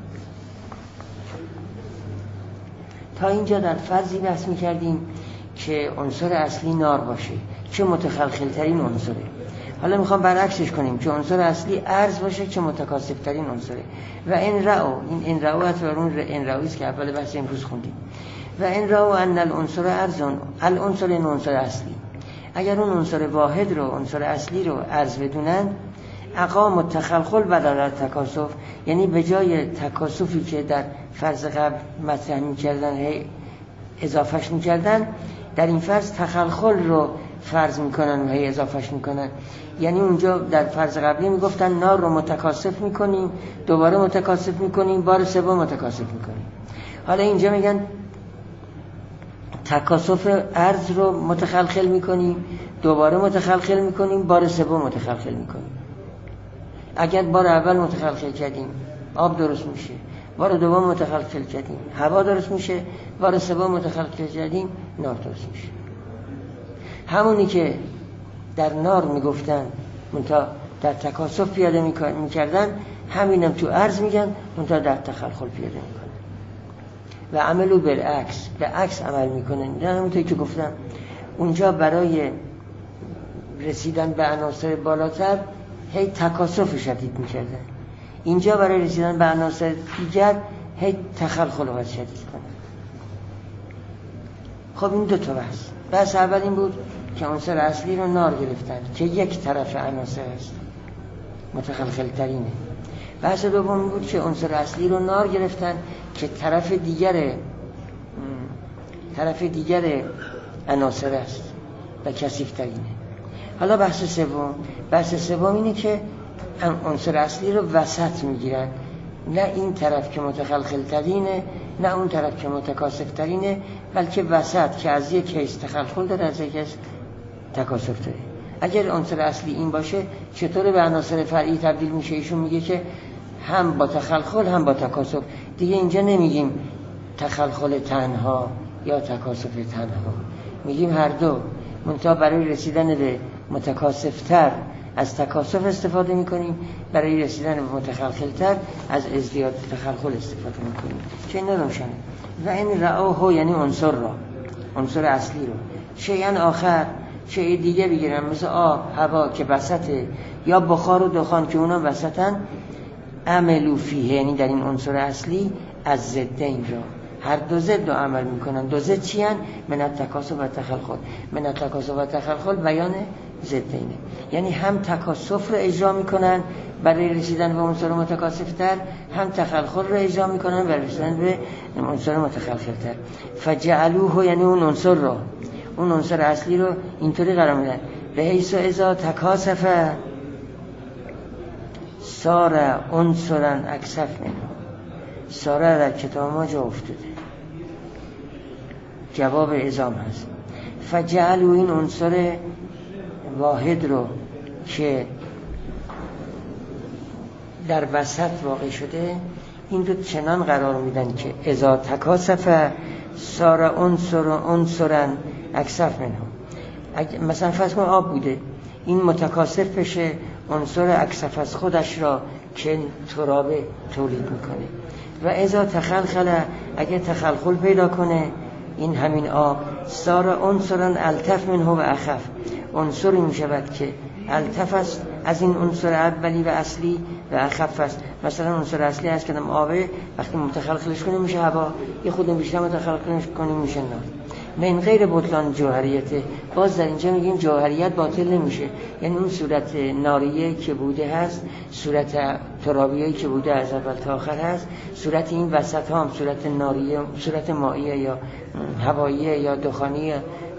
تا اینجا در فرضی بحث میکردیم که عنصر اصلی نار باشه چه متخلخل ترین عنصره. حالا میخوام برعکسش کنیم که عنصر اصلی ارز باشه چه متکاسب ترین عنصره. و این رأو، این این رأو اتفاقا اون این رأویی است که اول بحث امروز خوندیم. و این رأو ان العنصر ارزون العنصر این عنصر اصلی، اگر اون عنصر واحد رو عنصر اصلی رو ارز بدونن، اقام التخلخل بدل تکاسف، یعنی به جای تکاسفی که در فرض قبل مطرح می‌کردن هی اضافهش می‌کردن، در این فرض تخلخل رو فرض می‌کنن و هی اضافهش می‌کنن. یعنی اونجا در فرض قبلی میگفتن نار رو متکاسف می‌کنیم، دوباره متکاسف می‌کنیم، بار سوم متکاسف می‌کنیم. حالا اینجا میگن تکاسف ارز رو متخلخل می‌کنیم، دوباره متخلخل می‌کنیم، بار سوم متخلخل می‌کنیم. اگر بار اول متخلخل کردیم آب درست میشه، بار دوم متخلخل کردیم هوا درست میشه، بار سوم متخلخل کردیم نار درست میشه. همونی که در نار میگفتن منتها در تکاسف پیاده میکردن، همینم تو ارز میگن منتها در تخلخل پیاده میکنن. و عملو بالعکس، به عکس عمل میکنن. نه همونطوری که گفتم اونجا برای رسیدن به عناصر بالاتر هی تکاسف شدید میکردن، اینجا برای رسیدن به عناصر دیگر هی تخلخل رو شدید کنن. خب این دو تا بحث. بحث اول این بود که عنصر اصلی رو نار گرفتن که یک طرف عناصر است، متخلخل ترینه. بحث دوم این بود که عنصر اصلی رو نار گرفتن که طرف دیگر طرف دیگر عناصر است و کثیف ترینه. حالا بحث سوم، بحث سوم اینه که عنصر اصلی رو وسط میگیرن، نه این طرف که متخلخل ترینه نه اون طرف که متکاسف ترینه، بلکه وسط که از یک کیس تخلخل داره از یک کیس تکاسف داره. اگر عنصر اصلی این باشه چطور به عناصر فرعی تبدیل میشه؟ ایشون میگه که هم با تخلخل هم با تکاسف. دیگه اینجا نمیگیم تخلخل تنها یا تکاسف تنها، میگیم هر دو، منتها برای رسیدن به متکاسفتر از تکاسف استفاده میکنیم، برای رسیدن به متخلخلتر از ازدیاد تخلخل استفاده میکنیم. چه اینا روشنه. و این رعاهو یعنی عنصر را، عنصر اصلی رو، شیئن آخر شیء دیگه بگیرن، مثل آب، هوا که وسطه، یا بخار و دخان که اونا وسطن. عملو فیه یعنی در این عنصر اصلی از ضدین را، هر دو ضد رو عمل میکنن. دو ضد چی هن؟ من التکاسف و تخلخل. من التکاسف و تخلخل بیان ضدینه، یعنی هم تکاسف رو اجرا میکنن برای رسیدن به عنصر متکاسفتر، هم تخلخل رو اجرا میکنن برای رسیدن به عنصر متخلخلتر. فجعلوه یعنی اون عنصر رو، اون عنصر اصلی رو اینطوری قرار میدن به حیث اذا تکاسف سار عنصرا اکسف منه. ساره در کتاب ما جا افتاده، جواب اعزام هست. فجعلو این عنصر واحد رو که در وسط واقع شده، این رو چنان قرار میدن که اذا تکاسف سار عنصر عنصرا اکسف منه. مثلا فرض کن آب بوده، این متکاسف بشه عنصر اکسف از خودش را که ترابه تولید میکنه. و اذا تخلخل اگه تخلخل پیدا کنه این همین آب، سار عنصرا الطف منه و اخف، عنصری میشود که الطف است از این عنصر اولی و اصلی و اخف است. مثلا عنصر اصلی هست که آبه، وقتی متخلخلش کنیم میشه هوا، یه خود بیشتر متخلخلش کنیم میشه نار. من غیر بطلان جوهریته، باز در اینجا میگیم جوهریت باطل نمیشه، یعنی اون صورت ناریه که بوده هست، صورت ترابیه‌ای که بوده از اول تا آخر هست، صورت این وسط ها هم صورت ناریه، صورت مائیه یا هواییه یا دخانی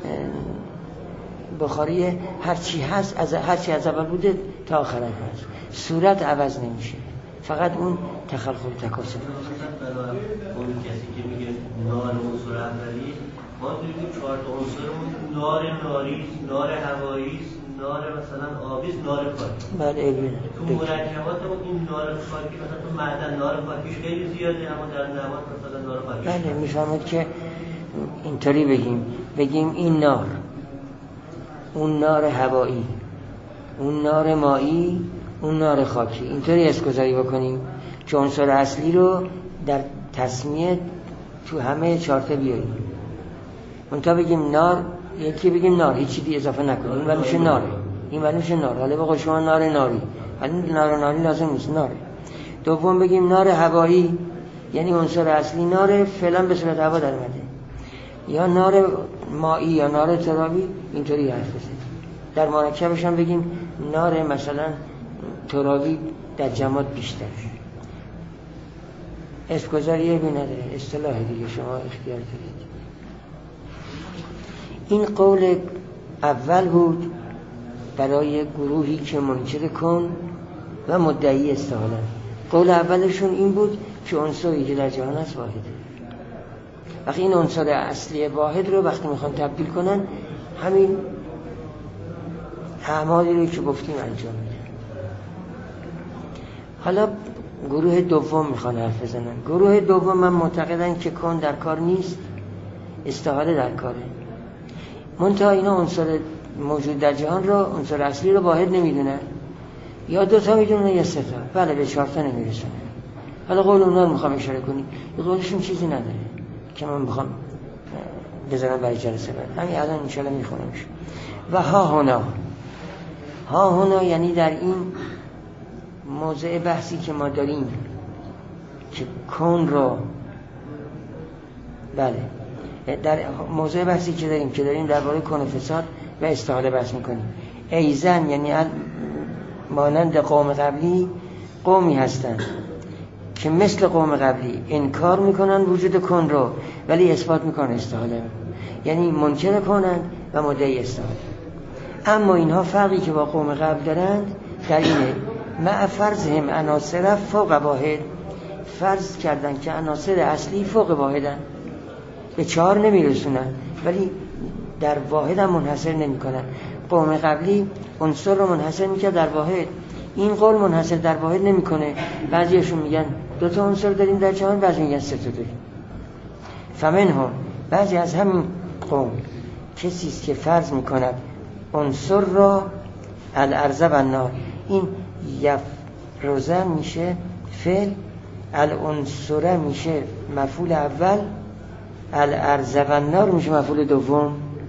بخاری، هر چی هست از هر چی از اول بوده تا آخر هست، صورت عوض نمیشه، فقط اون تخلخل تکاسف. اون کسی که میگه نار عنصر اولی، ما داریم چهار تا عنصرمون نار ناریست، نار هواییست، نار مثلا آبیست، نار خاکی. بله ببینید تو مرکباتمون این نار خاکی مثلا تو معدن نار خاکیش خیلی زیاده، اما در نبات مثلا نار خاکیش بله میفهمید که اینطوری بگیم بگیم این نار، اون نار هوایی، اون نار مایی، اون نار خاکی، اینطوری اسمگذاری بکنیم که عنصر اصلی رو در تسمیه تو همه چارت بیاریم. منتها بگیم نار، یکی بگیم نار، هیچ چیزی اضافه نکنیم، این ولی میشه ناره، این ولی میشه نار، حالا بگو شما نار ناری، ولی نار ناری لازم نیست، ناره. دوم بگیم نار هوایی، یعنی عنصر اصلی نار فعلا به صورت هوا در اومده، یا نار مایی یا نار ترابی، اینطوری حرف بزنیم. در مرکبش هم بگیم نار مثلا ترابی در جماد بیشتر. اسمگذاری بی نداره، اصطلاح دیگه شما اختیار دارید. این قول اول بود برای گروهی که منکر کون و مدعی استحاله. قول اولشون این بود که عنصری که در جهان است واحده. وقتی این عنصر اصلی واحد رو وقتی میخوان تبدیل کنن، همین اعمالی رو که گفتیم انجام میدن. حالا گروه دوم میخوان حرف بزنن. گروه دوم من معتقدن که کون در کار نیست، استحاله در کاره. منتها اینا عنصر موجود در جهان رو، عنصر اصلی رو واحد نمیدونن، یا دو تا میدونن یا سه تا، بله به چهار تا نمیرسن. حالا قول اونا رو میخوام اشاره کنیم، قولشون چیزی نداره که من میخوام بذارم برای جلسه بعد. همین الان انشالله میخونمش. و ها هنا، ها هنا یعنی در این موضع بحثی که ما داریم که کون رو، بله در موضوع بحثی که داریم که داریم درباره کون و فساد و استحاله بحث میکنیم. ایزن یعنی مانند قوم قبلی قومی هستند که مثل قوم قبلی انکار میکنن وجود کون رو ولی اثبات میکنن استحاله، یعنی منکر کنن و مدعی استحاله. اما اینها فرقی که با قوم قبل دارند در اینه مع فرضهم عناصر فوق واحد، فرض کردن که عناصر اصلی فوق واحدن، به چهار نمیرسونن ولی در واحد هم منحصر نمی کنن. قوم قبلی عنصر رو منحصر میکرد در واحد، این قول منحصر در واحد نمی کنه. بعضیشون میگن دو تا عنصر داریم در جهان، بعضی میگن سه تا داریم. فمن هم بعضی از همین قوم کسی است که فرض میکند عنصر را الارض و النار، این یفرزه میشه فعل، العنصر میشه مفعول اول، الارض و النار میشه مفعول دوم.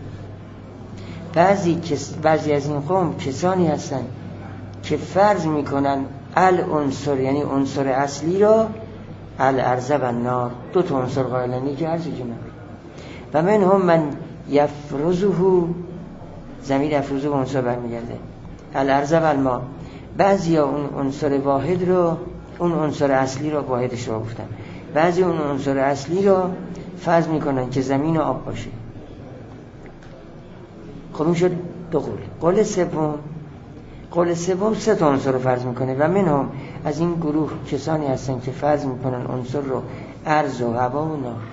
بعضی کس بعضی از این قوم کسانی هستن که فرض میکنن العنصر یعنی عنصر اصلی را الارض و النار، دو تا عنصر قائلن که ارض جنار. و من هم من یفرزه، ضمیر یفرزه به عنصر برمیگرده، الارض و الماء. بعضی ها اون عنصر واحد رو، اون عنصر اصلی رو واحدش رو گفتن، بعضی اون عنصر اصلی رو فرض میکنن که زمین و آب باشه. خب این شد دو قول. قول سوم، قول سوم سه تا عنصر رو فرض میکنه و من هم از این گروه کسانی هستن که فرض میکنن عنصر رو ارض و هوا و نار.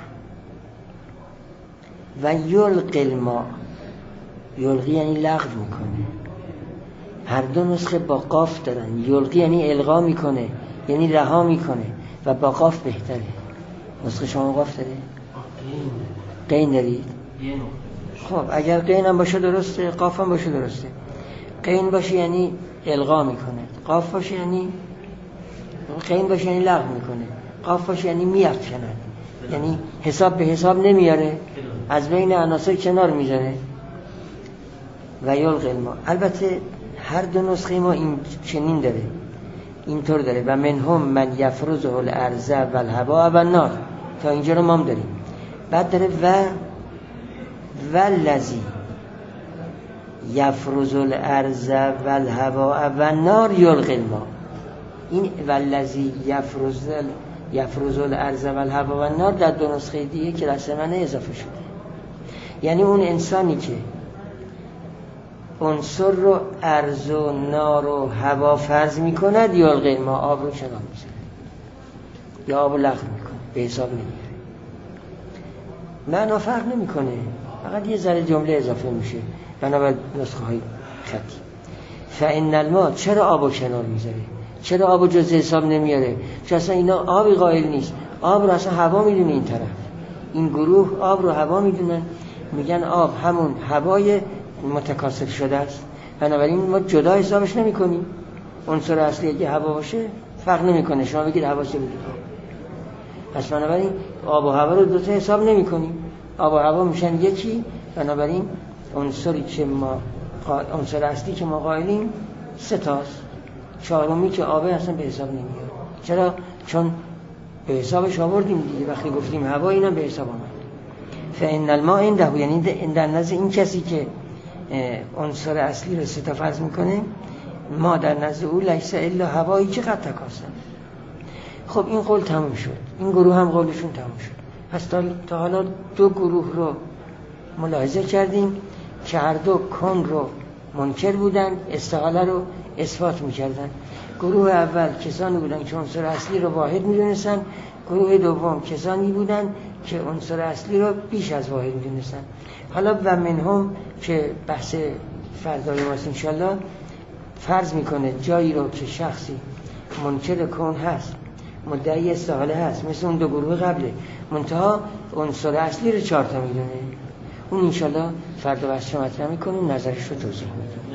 و یلقی الماء، یلقی یعنی لغو میکنه، هر دو نسخه با قاف دارن. یلقی یعنی القا میکنه، یعنی رها میکنه و با قاف بهتره. نسخه شما قاف داره؟ قین دارید؟ خب اگر قین هم باشه درسته، قاف هم باشه درسته. قین باشه یعنی القا میکنه، قاف باشه یعنی قین باشه یعنی لغو میکنه، قاف باشه یعنی میافکنه، یعنی حساب به حساب نمیاره، از بین عناصر کنار میذاره. و یلقی الماء، البته هر دو نسخه ما این چنین داره، اینطور داره و منهم من یفرزه الارض و الهوا و النار، تا اینجا رو ما هم داریم. بعد داره و والذی یفرز الارض و الهوا و النار یلقی الماء. این والذی یفرز یفرز الارض و الهوا و النار در دو نسخه دیگه که رسم من اضافه شده، یعنی اون انسانی که عنصر رو ارض و نار و هوا فرض میکند یلقی الماء، آب رو کنار میذاره یا آب رو لغو میکنه، به حساب نمیاره. معنا فرق نمیکنه، فقط یه ذره جمله اضافه میشه بنابراین نسخه های خطی. فان الماء، چرا آب رو کنار میذاره؟ چرا آب رو جز حساب نمیاره؟ چون اصلا اینا آبی قائل نیست، آب رو اصلا هوا میدونه این طرف، این گروه آب رو هوا میدونن، میگن آب همون هوای متکاثر شده است، بنابراین ما جدا حسابش نمی کنیم. عنصر اصلی اگه هوا باشه فرق نمیکنه، شما بگید هوا چه بگید پس بنابراین آب و هوا رو دوتا حساب نمی کنیم، آب و هوا میشن یکی، بنابراین عنصری که ما عنصر اصلی که ما قائلیم سه تاست، چهارمی که آبه اصلا به حساب نمیاد. چرا؟ چون به حسابش آوردیم دیگه، وقتی گفتیم هوا اینم به حساب آمد. فإن الماء عنده، یعنی در نزد این کسی که عنصر اصلی رو سه تا فرض میکنه، ما در نزد او لیس الا هوایی که قد تکاثر. خب این قول تموم شد، این گروه هم قولشون تموم شد. پس تا حالا دو گروه رو ملاحظه کردیم که هر دو کن رو منکر بودن، استحاله رو اثبات میکردن. گروه اول کسانی بودن که عنصر اصلی رو واحد میدونستن، گروه دوم کسانی بودن که عنصر اصلی رو بیش از واحد میدونستن. حالا و منهم که بحث فردای ماست انشالله، فرض میکنه جایی رو که شخصی منکر کون هست، مدعی استحاله هست، مثل اون دو گروه قبله، منتها عنصر اصلی رو چهار تا میدونه، اون انشالله فردا بحث شما مطرح میکنیم، نظرش رو توضیح میدیم.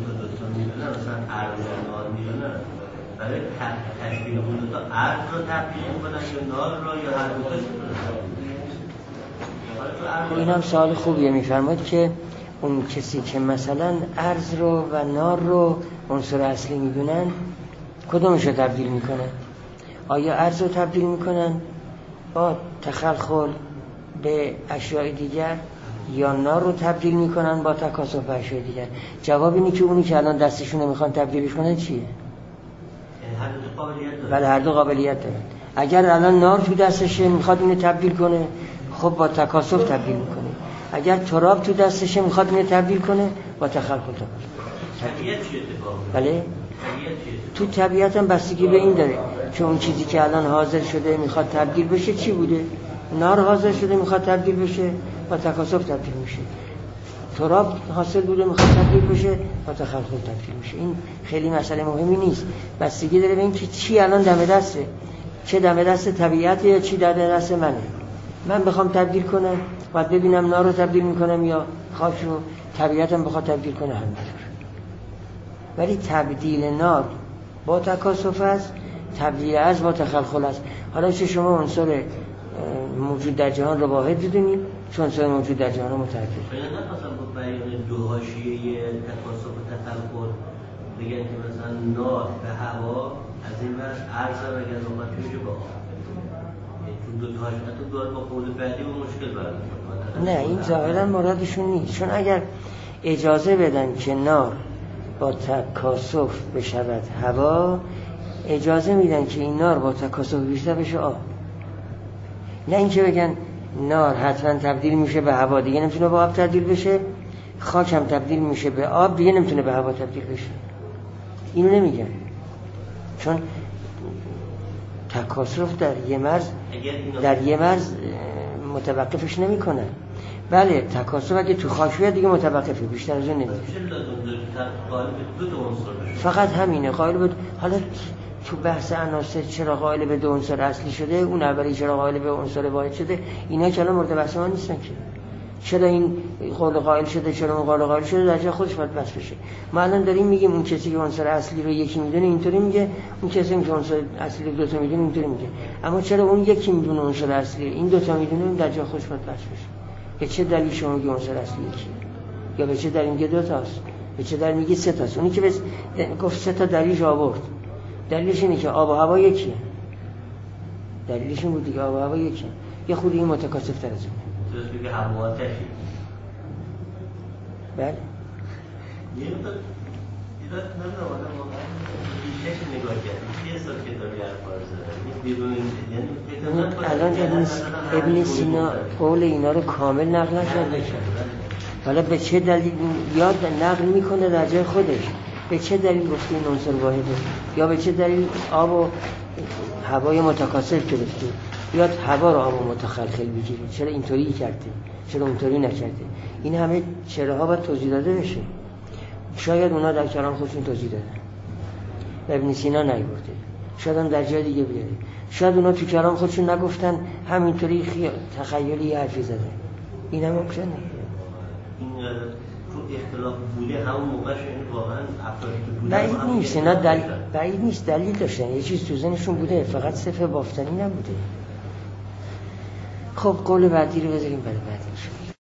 برای تشبیه اون دو تا ارز رو تبدیل میکنن یا نار رو یا هر دوتاش رو؟ این هم سوال خوبیه. میفرماید که اون کسی که مثلا ارز رو و نار رو عنصر اصلی میدونن کدومش رو تبدیل میکنن؟ آیا ارز رو تبدیل میکنن با تخلخل به اشیاء دیگر یا نار رو تبدیل میکنن با تکاثر به اشیاء دیگر؟ جواب اینه که اونی که الان دستشون رو میخوان تبدیلش کنن چیه؟ هر دو قابلیت داره. بله هر دو قابلیت داره. اگر الان نار تو دستشه میخواد اینو تبدیل کنه، خب با تکاثر تبدیل میکنه. اگر تراب تو دستشه میخواد اینو تبدیل کنه، با تخلخل تبدیل کنه. طبیعت چیه اتفاق؟ بله؟ تو طبیعت هم بستگی به این داره که اون چیزی که الان حاضر شده میخواد تبدیل بشه چی بوده. نار حاضر شده میخواد تبدیل بشه، با تکاثر تبدیل میشه. تراب حاصل بوده میخواد تبدیل بشه، با تخلخل تبدیل میشه. این خیلی مسئله مهمی نیست، بستگی داره به این که چی الان دم دسته، چه دم دست طبیعته یا چی دم دست منه. من بخوام تبدیل کنم باید ببینم نار رو تبدیل میکنم یا خاک رو، طبیعتم بخواد تبدیل کنه همینطور. ولی تبدیل نار با تکاثف است، تبدیل از با تخلخل است. حالا چه شما عنصر موجود در جهان رو واحد بدونید، چون عنصر موجود در جهان رو متعدد. نه مثلا با بیان دو حاشیه تکاثف و تخلخل بگن که مثلا نار به هوا از این ور ارز رو اگر اومد میشه با چون دو تا حاشیه تو دور با قول بعدی و مشکل برای نه این ظاهرا مرادشون نیست، چون اگر اجازه بدن که نار با تکاثف بشود هوا، اجازه میدن که این نار با تکاثف بیشتر بشه آب. نه اینکه بگن نار حتما تبدیل میشه به هوا دیگه نمیتونه به آب تبدیل بشه، خاک هم تبدیل میشه به آب دیگه نمیتونه به هوا تبدیل بشه. اینو نمیگن، چون تکاثف در یه مرز در یه مرز متوقفش نمیکنن. بله تکاثف اگه تو خاک بیاد دیگه متوقفه، بیشتر از اون نمیشه. فقط همینه قائل بود. حالا تو بحث عناصر چرا قائل به دو عنصر اصلی شده، اون اولی چرا قائل به عنصر واحد شده، اینا که الان مورد بحث ما نیستن که. چرا این قول قائل شده، چرا اون قول قائل شده، در جای خودش باید بحث بشه. ما الان داریم میگیم اون کسی که عنصر اصلی رو یکی میدونه اینطوری میگه، اون کسی که عنصر اصلی رو دو تا میدونه اینطوری میگه. اما چرا اون یکی میدونه عنصر اصلی، این دو تا میدونه، در جای خودش باید بحث بشه. به چه دلیل شما میگی عنصر اصلی یکیه؟ یا به چه دلیل میگه دو تاست؟ به چه دلیل میگه سه تاست؟ اونی که بس گفت سه تا دلیلش آورد. دلیلش اینه که آب و هوا یکیه. دلیلش این بود دیگه، آب و هوا یکیه. یه خودی این متکاثف تر از اونه. درست میگه هوا آتشی. بله. یه نقطه دیدت نمیدونم آدم واقعا چش نگاه کرد. یه سال که داری حرف الان ابن ابن سینا قول اینا رو کامل نقل نکرده. حالا به چه دلیل یاد نقل میکنه در جای خودش؟ به چه دلیل گفته این عنصر واحده؟ یا به چه دلیل آب و هوای متکاثف گرفته؟ یا هوا رو آب و متخلخل بگیره؟ چرا اینطوری کرده؟ چرا اونطوری نکرده؟ این همه چراها باید توضیح داده بشه. شاید اونا در کلام خودشون توضیح دادن، ابن سینا نیورده. شاید هم در جای دیگه بیاره. شاید اونا تو کلام خودشون نگفتن، همینطوری خی... تخیلی یه حرفی زده. این هم ممکنه. این چون اختلاف بوده همون موقعش این واقعا افرادی که بوده بعید نیست، اینا دل... بعید نیست دلیل داشتن، یه چیز تو ذهنشون بوده، فقط صرف بافتنی نبوده. خب قول بعدی رو بذاریم برای بعدی.